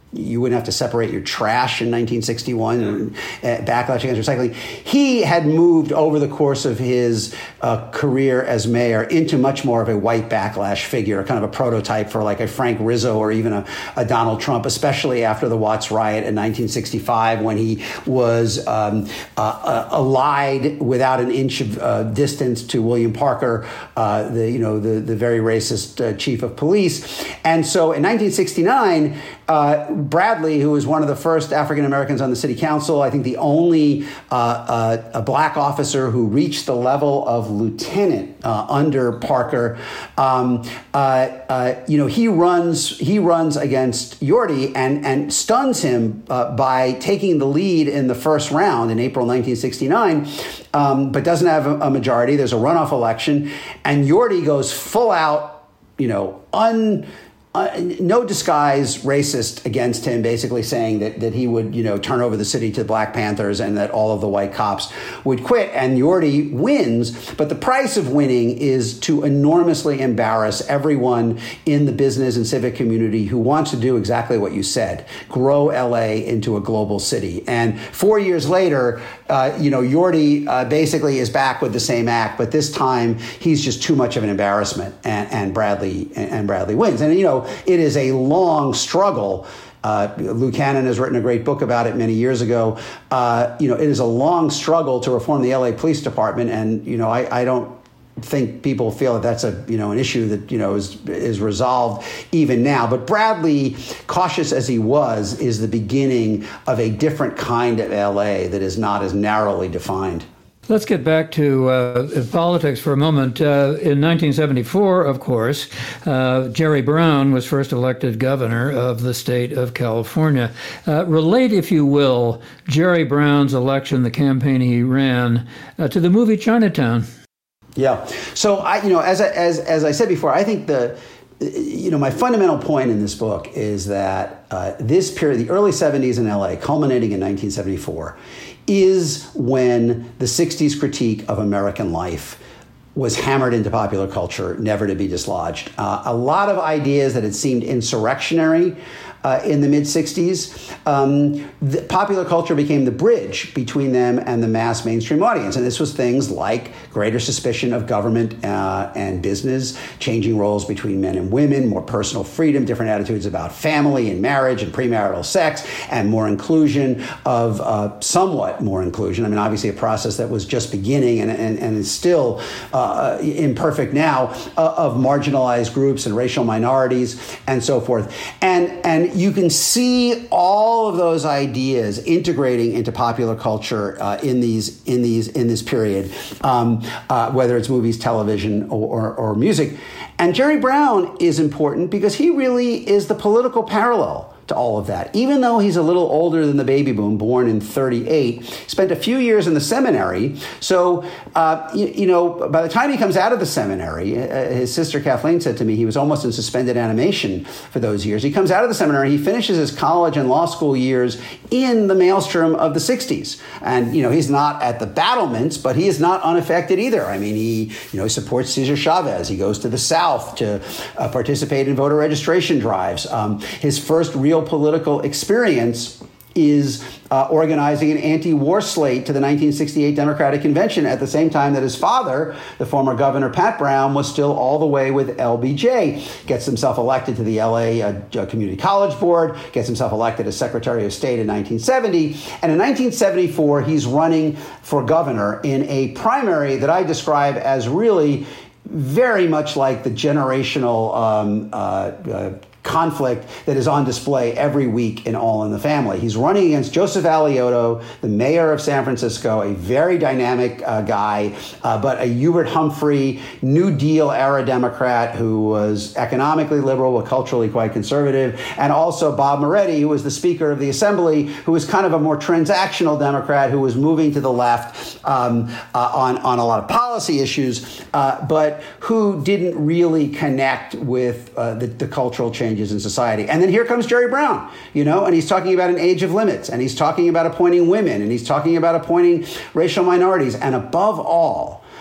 Speaker 2: you wouldn't have to separate your trash in nineteen sixty-one, and uh, backlash against recycling. He had moved over the course of his uh, career as mayor into much more of a white backlash figure, kind of a prototype for like a Frank Rizzo or even a, a Donald Trump, especially after the Watts riot in nineteen sixty-five, when he was um, uh, uh, allied without an inch of uh, distance to William Parker, uh, the you know the the very racist uh, chief of police. And so in nineteen sixty-nine, uh, Bradley, who was one of the first African Americans on the city council, I think the only uh, uh, a black officer who reached the level of lieutenant uh, under Parker, um, uh, uh, you know, he runs he runs against Yorty and and stuns him uh, by taking the lead in the first round in April nineteen sixty-nine, um, but doesn't have a, a majority. There's a runoff election, and Yorty goes full out, you know, un. Uh, no disguise racist against him, basically saying that, that he would, you know, turn over the city to the Black Panthers and that all of the white cops would quit. And Yorty wins. But the price of winning is to enormously embarrass everyone in the business and civic community who wants to do exactly what you said, grow L A into a global city. And four years later, uh, you know, Yorty uh, basically is back with the same act, but this time he's just too much of an embarrassment, and, and Bradley and Bradley wins. And, you know, it is a long struggle. Uh, Lou Cannon has written a great book about it many years ago. Uh, you know, it is a long struggle to reform the L A Police Department, and you know, I, I don't think people feel that that's a you know an issue that you know is is resolved even now. But Bradley, cautious as he was, is the beginning of a different kind of L A that is not as narrowly defined.
Speaker 1: Let's get back to uh, politics for a moment. Uh, in nineteen seventy-four, of course, uh, Jerry Brown was first elected governor of the state of California. Uh, relate, if you will, Jerry Brown's election, the campaign he ran, uh, to the movie Chinatown.
Speaker 2: Yeah. So I, you know, as I, as as I said before, I think the you know, my fundamental point in this book is that uh, this period, the early seventies in L A, culminating in nineteen seventy-four, is when the sixties critique of American life was hammered into popular culture, never to be dislodged. Uh, a lot of ideas that had seemed insurrectionary uh, in the mid-sixties, um, the popular culture became the bridge between them and the mass mainstream audience. And this was things like greater suspicion of government uh, and business, changing roles between men and women, more personal freedom, different attitudes about family and marriage and premarital sex, and more inclusion of uh, somewhat more inclusion. I mean, obviously a process that was just beginning and, and, and is still uh, imperfect now, uh, of marginalized groups and racial minorities and so forth. And, and you can see all of those ideas integrating into popular culture uh, in these in these in this period, um, uh, whether it's movies, television, or, or, or music. And Jerry Brown is important because he really is the political parallel to all of that. Even though he's a little older than the baby boom, born in thirty-eight, spent a few years in the seminary. So, uh, you, you know, by the time he comes out of the seminary, uh, his sister Kathleen said to me he was almost in suspended animation for those years. He comes out of the seminary, he finishes his college and law school years in the maelstrom of the sixties. And, you know, he's not at the battlements, but he is not unaffected either. I mean, he, you know, he supports Cesar Chavez. He goes to the South to uh, participate in voter registration drives. Um, his first real political experience is uh, organizing an anti-war slate to the nineteen sixty-eight Democratic Convention at the same time that his father, the former governor Pat Brown, was still all the way with L B J. Gets himself elected to the L A uh, Community College Board, gets himself elected as Secretary of State in nineteen seventy, and in nineteen seventy-four he's running for governor in a primary that I describe as really very much like the generational um, uh, uh, conflict that is on display every week in All in the Family. He's running against Joseph Alioto, the mayor of San Francisco, a very dynamic uh, guy, uh, but a Hubert Humphrey, New Deal era Democrat who was economically liberal but culturally quite conservative, and also Bob Moretti, who was the Speaker of the Assembly, who was kind of a more transactional Democrat who was moving to the left um, uh, on, on a lot of policy issues, uh, but who didn't really connect with uh, the, the cultural changes in society. And then here comes Jerry Brown, you know, and he's talking about an age of limits, and he's talking about appointing women, and he's talking about appointing racial minorities. And above all,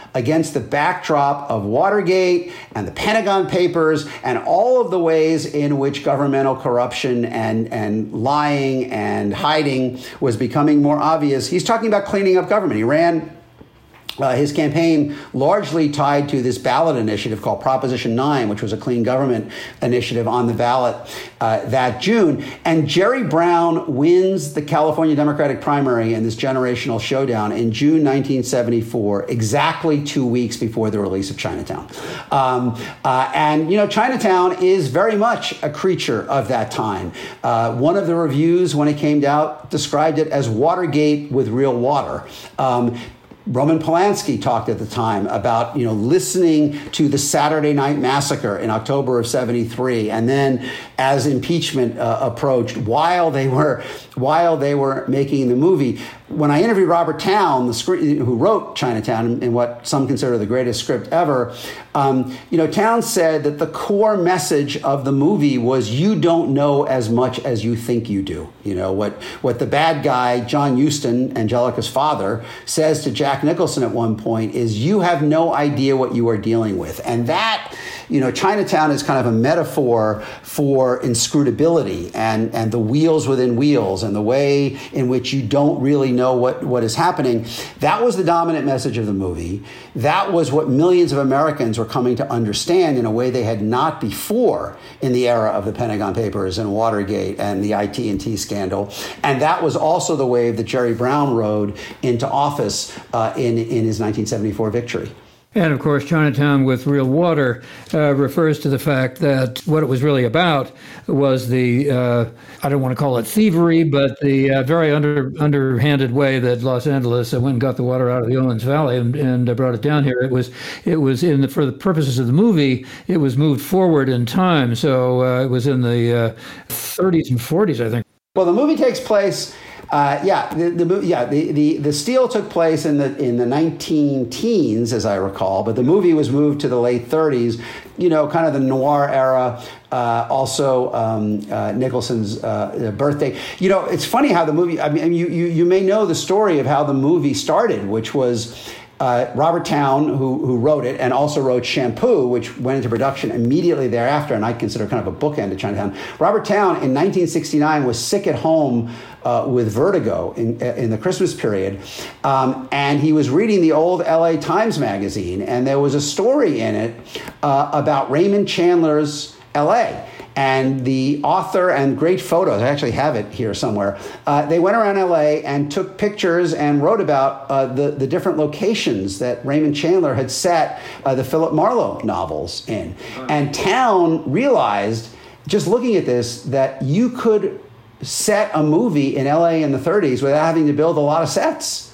Speaker 2: against the backdrop of Watergate and the Pentagon Papers and all of the ways in which governmental corruption and, and lying and hiding was becoming more obvious. He's talking about cleaning up government. He ran Uh, his campaign largely tied to this ballot initiative called Proposition nine, which was a clean government initiative on the ballot uh, that June. And Jerry Brown wins the California Democratic primary in this generational showdown in June nineteen seventy-four, exactly two weeks before the release of Chinatown. Um, uh, and, you know, Chinatown is very much a creature of that time. Uh, one of the reviews, when it came out, described it as Watergate with real water. Um, Roman Polanski talked at the time about, you know, listening to the Saturday Night Massacre in October of seventy-three, and then as impeachment uh, approached, while they were while they were making the movie. When I interviewed Robert Towne, the script, who wrote Chinatown in what some consider the greatest script ever, um, you know, Towne said that the core message of the movie was you don't know as much as you think you do. You know, what what the bad guy, John Huston, Angelica's father, says to Jack Nicholson at one point is you have no idea what you are dealing with. And that, you know, Chinatown is kind of a metaphor for inscrutability and, and the wheels within wheels and the way in which you don't really know what, what is happening. That was the dominant message of the movie. That was what millions of Americans were coming to understand in a way they had not before in the era of the Pentagon Papers and Watergate and the I T and T scandal. And that was also the wave that Jerry Brown rode into office uh, in, in his nineteen seventy-four victory.
Speaker 1: And, of course, Chinatown with real water uh, refers to the fact that what it was really about was the, uh, I don't want to call it thievery, but the uh, very under, underhanded way that Los Angeles went and got the water out of the Owens Valley and, and uh, brought it down here. It was, it was in the, for the purposes of the movie, it was moved forward in time. So uh, it was in the uh, thirties and forties, I think.
Speaker 2: Well, the movie takes place... Uh, yeah, the, the yeah the, the the steal took place in the in the nineteen teens, as I recall, but the movie was moved to the late thirties. You know, kind of the noir era. Uh, also, um, uh, Nicholson's uh, birthday. You know, it's funny how the movie. I mean, you you you may know the story of how the movie started, which was. Uh, Robert Towne, who who wrote it, and also wrote Shampoo, which went into production immediately thereafter, and I consider kind of a bookend to Chinatown. Robert Towne, in nineteen sixty-nine, was sick at home uh, with vertigo in in the Christmas period, um, and he was reading the old L A Times magazine, and there was a story in it uh, about Raymond Chandler's L A. And the author and great photos, I actually have it here somewhere, uh, they went around L A and took pictures and wrote about uh, the, the different locations that Raymond Chandler had set uh, the Philip Marlowe novels in. And Towne realized, just looking at this, that you could set a movie in L A in the thirties without having to build a lot of sets.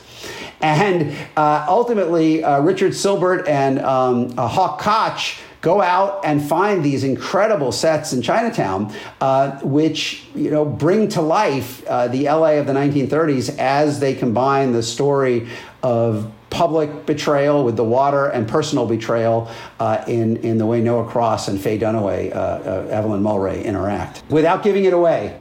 Speaker 2: And uh, ultimately, uh, Richard Silbert and um, uh, Hawk Koch go out and find these incredible sets in Chinatown, uh, which, you know, bring to life uh, the L A of the nineteen thirties as they combine the story of public betrayal with the water and personal betrayal uh, in, in the way Noah Cross and Faye Dunaway, uh, uh, Evelyn Mulwray interact, without giving it away.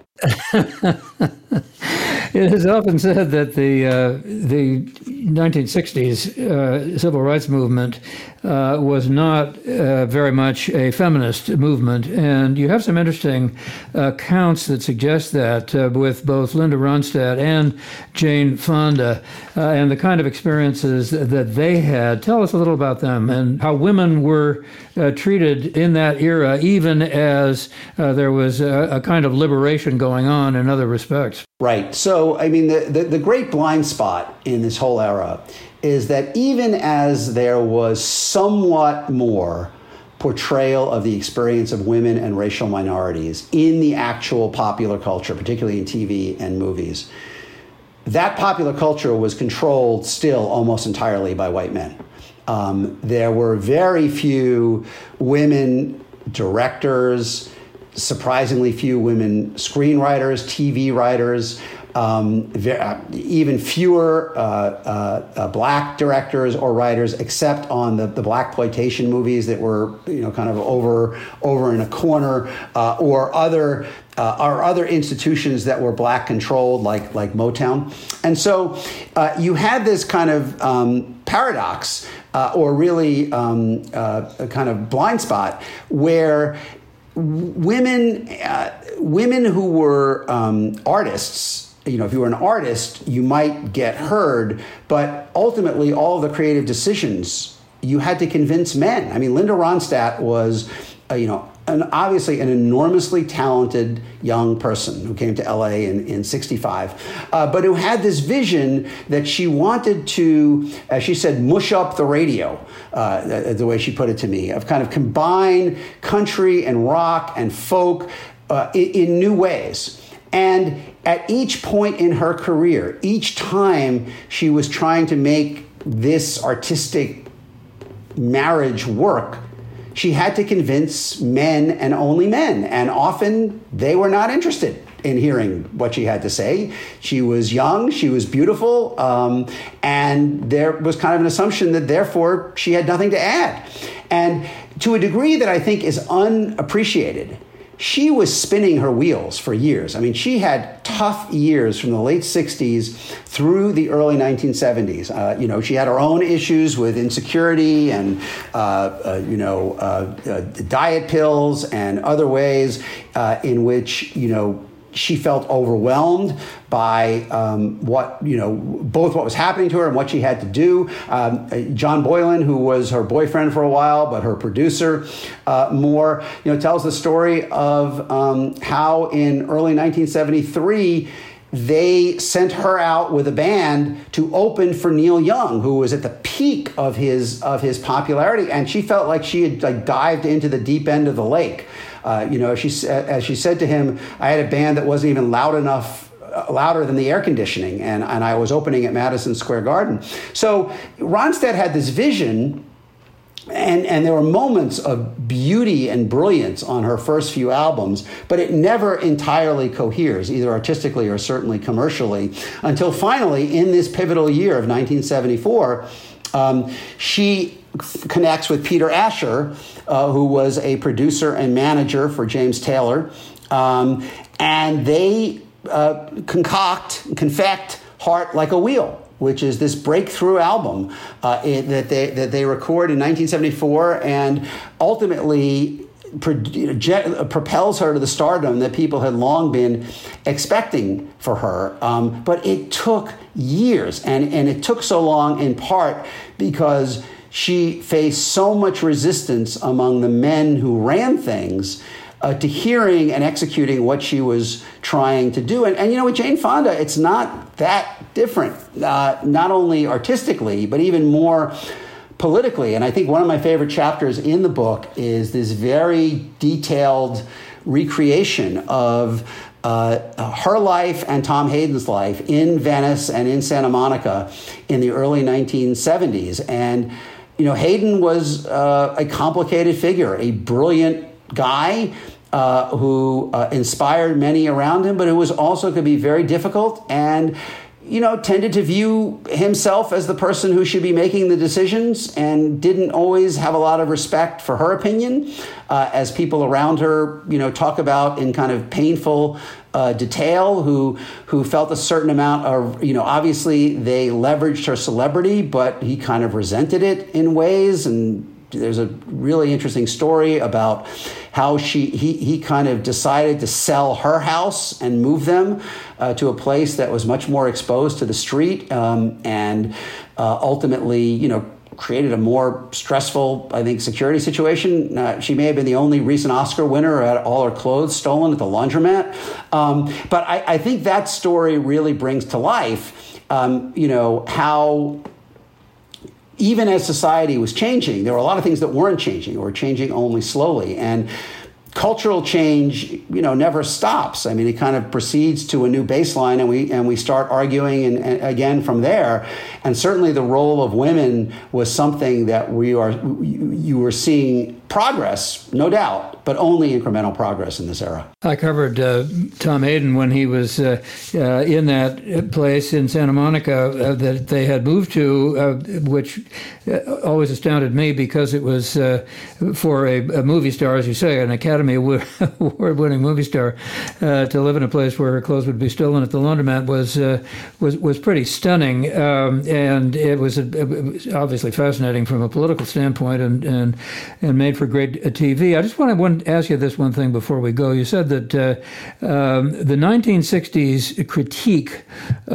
Speaker 1: It is often said that the uh, the nineteen sixties uh, civil rights movement uh, was not uh, very much a feminist movement, and you have some interesting accounts that suggest that uh, with both Linda Ronstadt and Jane Fonda, uh, and the kind of experiences that they had. Tell us a little about them and how women were uh, treated in that era, even as uh, there was a, a kind of liberation going on in other respects.
Speaker 2: Right. So, I mean, the, the, the great blind spot in this whole era is that even as there was somewhat more portrayal of the experience of women and racial minorities in the actual popular culture, particularly in T V and movies, that popular culture was controlled still almost entirely by white men. Um, there were very few women directors, surprisingly few women screenwriters, T V writers. um, uh, even fewer uh, uh, uh, black directors or writers, except on the, the blaxploitation movies that were, you know, kind of over over in a corner, uh, or other uh, or other institutions that were black controlled, like like Motown. And so uh, you had this kind of um, paradox, uh, or really um, uh, a kind of blind spot, where women uh, women who were um, artists, you know, if you were an artist, you might get heard, but ultimately all of the creative decisions you had to convince men. I mean, Linda Ronstadt was, uh, you know, an, obviously an enormously talented young person who came to L A in, in sixty-five, uh, but who had this vision that she wanted to, as she said, mush up the radio, uh, the, the way she put it to me, of kind of combine country and rock and folk uh, in, in new ways. And at each point in her career, each time she was trying to make this artistic marriage work, she had to convince men and only men. And often they were not interested in hearing what she had to say. She was young, she was beautiful, um, and there was kind of an assumption that therefore she had nothing to add. And to a degree that I think is unappreciated, she was spinning her wheels for years. I mean, she had tough years from the late sixties through the early nineteen seventies. Uh, you know, she had her own issues with insecurity and, uh, uh, you know, uh, uh, diet pills and other ways uh, in which, you know, she felt overwhelmed by um, what, you know, both what was happening to her and what she had to do. Um, John Boylan, who was her boyfriend for a while, but her producer uh, more, you know, tells the story of um, how in early nineteen seventy-three, they sent her out with a band to open for Neil Young, who was at the peak of his of his popularity, and she felt like she had like dived into the deep end of the lake. Uh, you know, she as she said to him, "I had a band that wasn't even loud enough, uh, louder than the air conditioning, and and I was opening at Madison Square Garden." So Ronstadt had this vision. And and there were moments of beauty and brilliance on her first few albums, but it never entirely coheres, either artistically or certainly commercially, until finally, in this pivotal year of nineteen seventy-four, um, she f- connects with Peter Asher, uh, who was a producer and manager for James Taylor, um, and they uh, concoct, confect Heart Like a Wheel, which is this breakthrough album uh, it, that they that they record in nineteen seventy-four, and ultimately pro- je- propels her to the stardom that people had long been expecting for her. Um, but it took years, and, and it took so long in part because she faced so much resistance among the men who ran things Uh, to hearing and executing what she was trying to do. And, and you know, with Jane Fonda, it's not that different, uh, not only artistically, but even more politically. And I think one of my favorite chapters in the book is this very detailed recreation of uh, her life and Tom Hayden's life in Venice and in Santa Monica in the early nineteen seventies. And, you know, Hayden was uh, a complicated figure, a brilliant guy uh, who uh, inspired many around him, but it was also could be very difficult and, you know, tended to view himself as the person who should be making the decisions and didn't always have a lot of respect for her opinion, uh, as people around her, you know, talk about in kind of painful uh, detail, who who felt a certain amount of, you know, obviously they leveraged her celebrity, but he kind of resented it in ways. And there's a really interesting story about how she he he kind of decided to sell her house and move them uh, to a place that was much more exposed to the street, um, and uh, ultimately, you know, created a more stressful, I think, security situation. Uh, she may have been the only recent Oscar winner who had all her clothes stolen at the laundromat. Um, but I, I think that story really brings to life, um, you know, how even as society was changing, there were a lot of things that weren't changing or changing only slowly. And cultural change, you know, never stops. I mean, it kind of proceeds to a new baseline, and we and we start arguing and, and again from there. And certainly the role of women was something that we are you, you were seeing progress, no doubt, but only incremental progress in this era.
Speaker 1: I covered uh, Tom Hayden when he was uh, uh, in that place in Santa Monica uh, that they had moved to, uh, which always astounded me because it was uh, for a, a movie star, as you say, an Academy Award-winning movie star, uh, to live in a place where her clothes would be stolen at the laundromat was uh, was was pretty stunning, um, and it was, a, it was obviously fascinating from a political standpoint, and and, and made for great T V. I just want to ask you this one thing before we go. You said that uh, um, the nineteen sixties critique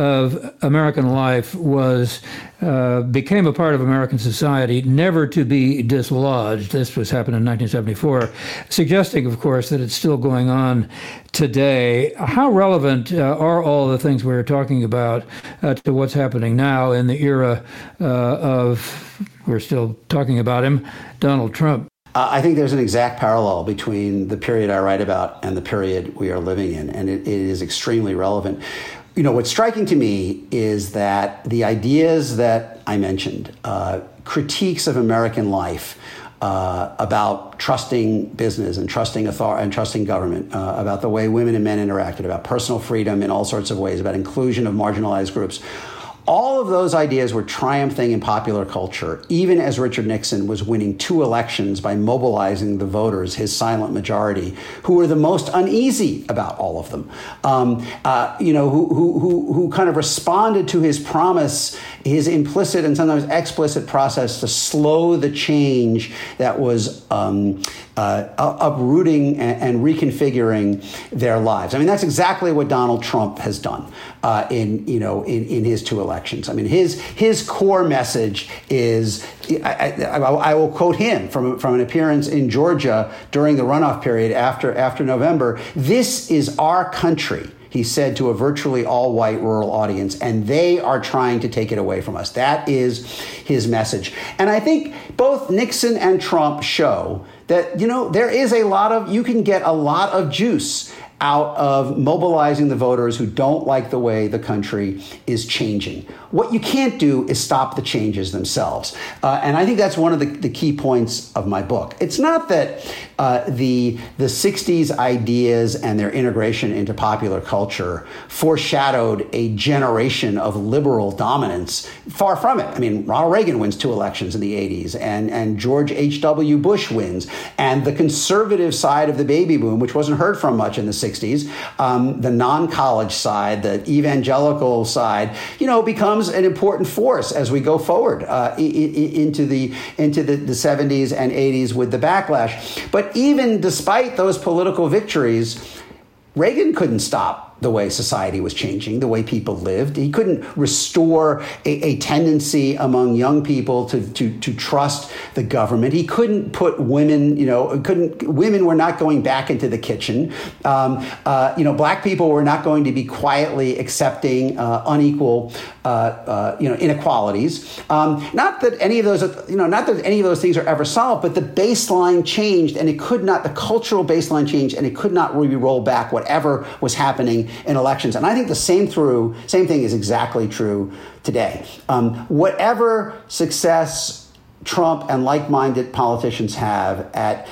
Speaker 1: of American life was uh, became a part of American society, never to be dislodged. This was happened in nineteen seventy-four, suggesting, of course, that it's still going on today. How relevant uh, are all the things we're talking about uh, to what's happening now in the era uh, of, we're still talking about him, Donald Trump?
Speaker 2: Uh, I think there's an exact parallel between the period I write about and the period we are living in, and it, it is extremely relevant. You know, what's striking to me is that the ideas that I mentioned, uh, critiques of American life, uh, about trusting business and trusting authority and trusting government, uh, about the way women and men interacted, about personal freedom in all sorts of ways, about inclusion of marginalized groups. All of those ideas were triumphing in popular culture, even as Richard Nixon was winning two elections by mobilizing the voters, his silent majority, who were the most uneasy about all of them. Um, uh, you know, who, who who who kind of responded to his promise, his implicit and sometimes explicit process to slow the change that was um, uh, uprooting and, and reconfiguring their lives. I mean, that's exactly what Donald Trump has done uh, in you know in, in his two elections. I mean, his his core message is, I, I, I will quote him from, from an appearance in Georgia during the runoff period after, after November. "This is our country," he said to a virtually all-white rural audience, "and they are trying to take it away from us." That is his message. And I think both Nixon and Trump show that, you know, there is a lot of, you can get a lot of juice out of mobilizing the voters who don't like the way the country is changing. What you can't do is stop the changes themselves. Uh, and I think that's one of the, the key points of my book. It's not that uh, the, the sixties ideas and their integration into popular culture foreshadowed a generation of liberal dominance. Far from it. I mean, Ronald Reagan wins two elections in the eighties, and, and George H W Bush wins. And the conservative side of the baby boom, which wasn't heard from much in the sixties, um, the non-college side, the evangelical side, you know, becomes an important force as we go forward uh, I- I- into the into the, the seventies and eighties with the backlash. But even despite those political victories, Reagan couldn't stop the way society was changing, the way people lived. He couldn't restore a, a tendency among young people to, to, to trust the government. He couldn't put women, you know, couldn't, women were not going back into the kitchen. Um, uh, you know, black people were not going to be quietly accepting uh, unequal, uh, uh, you know, inequalities. Um, not that any of those, you know, not that any of those things are ever solved, but the baseline changed, and it could not, the cultural baseline changed, and it could not really roll back whatever was happening in elections. And I think the same through same thing is exactly true today. Um, whatever success Trump and like-minded politicians have at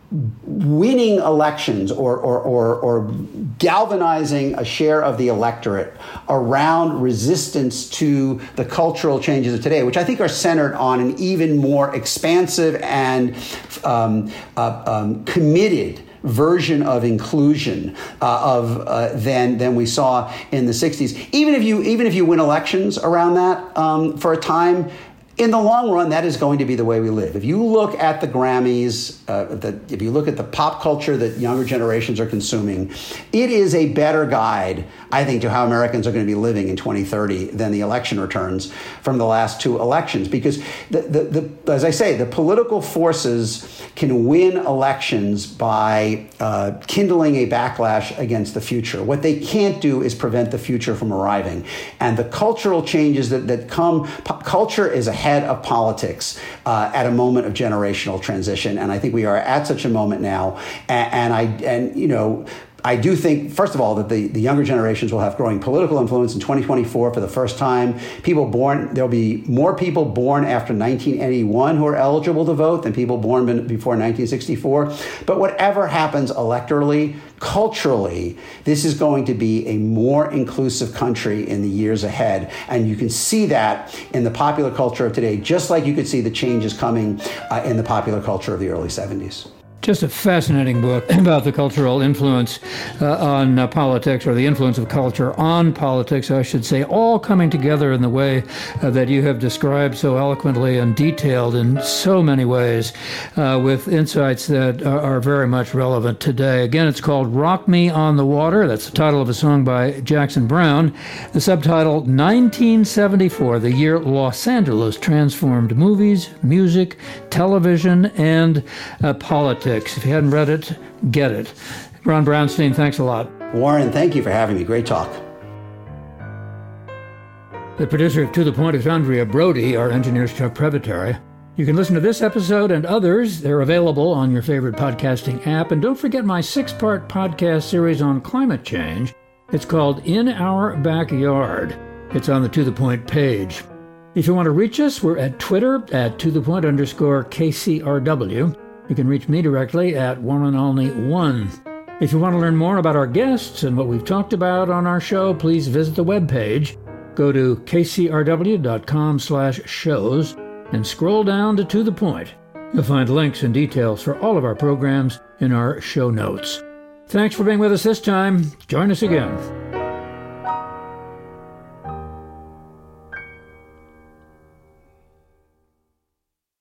Speaker 2: winning elections or, or, or, or galvanizing a share of the electorate around resistance to the cultural changes of today, which I think are centered on an even more expansive and um, uh, um, committed version of inclusion uh, of uh, than than we saw in the sixties. Even if you even if you win elections around that um, for a time, in the long run, that is going to be the way we live. If you look at the Grammys, uh, the, if you look at the pop culture that younger generations are consuming, it is a better guide, I think, to how Americans are going to be living in twenty thirty than the election returns from the last two elections. Because, the, the, the, as I say, the political forces can win elections by uh, kindling a backlash against the future. What they can't do is prevent the future from arriving. And the cultural changes that, that come, pop culture is ahead of politics uh, at a moment of generational transition. And I think we are at such a moment now. And, and I, and, you know, I do think, first of all, that the, the younger generations will have growing political influence in twenty twenty-four for the first time. People born, there'll be more people born after nineteen eighty-one who are eligible to vote than people born before nineteen sixty-four. But whatever happens electorally, culturally, this is going to be a more inclusive country in the years ahead. And you can see that in the popular culture of today, just like you could see the changes coming uh, in the popular culture of the early seventies.
Speaker 1: Just a fascinating book about the cultural influence uh, on uh, politics, or the influence of culture on politics, I should say, all coming together in the way uh, that you have described so eloquently and detailed in so many ways, uh, with insights that are, are very much relevant today. Again, it's called Rock Me on the Water. That's the title of a song by Jackson Browne. The subtitle, nineteen seventy-four, the year Los Angeles transformed movies, music, television, and uh, politics. If you hadn't read it, get it. Ron Brownstein, thanks a lot.
Speaker 2: Warren, thank you for having me. Great talk.
Speaker 1: The producer of To The Point is Andrea Brody. Our engineer is Chuck Previtari. You can listen to this episode and others. They're available on your favorite podcasting app. And don't forget my six-part podcast series on climate change. It's called In Our Backyard. It's on the To The Point page. If you want to reach us, we're at Twitter at To The Point underscore K C R W. You can reach me directly at Warren Olney one. If you want to learn more about our guests and what we've talked about on our show, please visit the webpage. Go to kcrw.com slash shows and scroll down to To The Point. You'll find links and details for all of our programs in our show notes. Thanks for being with us this time. Join us again.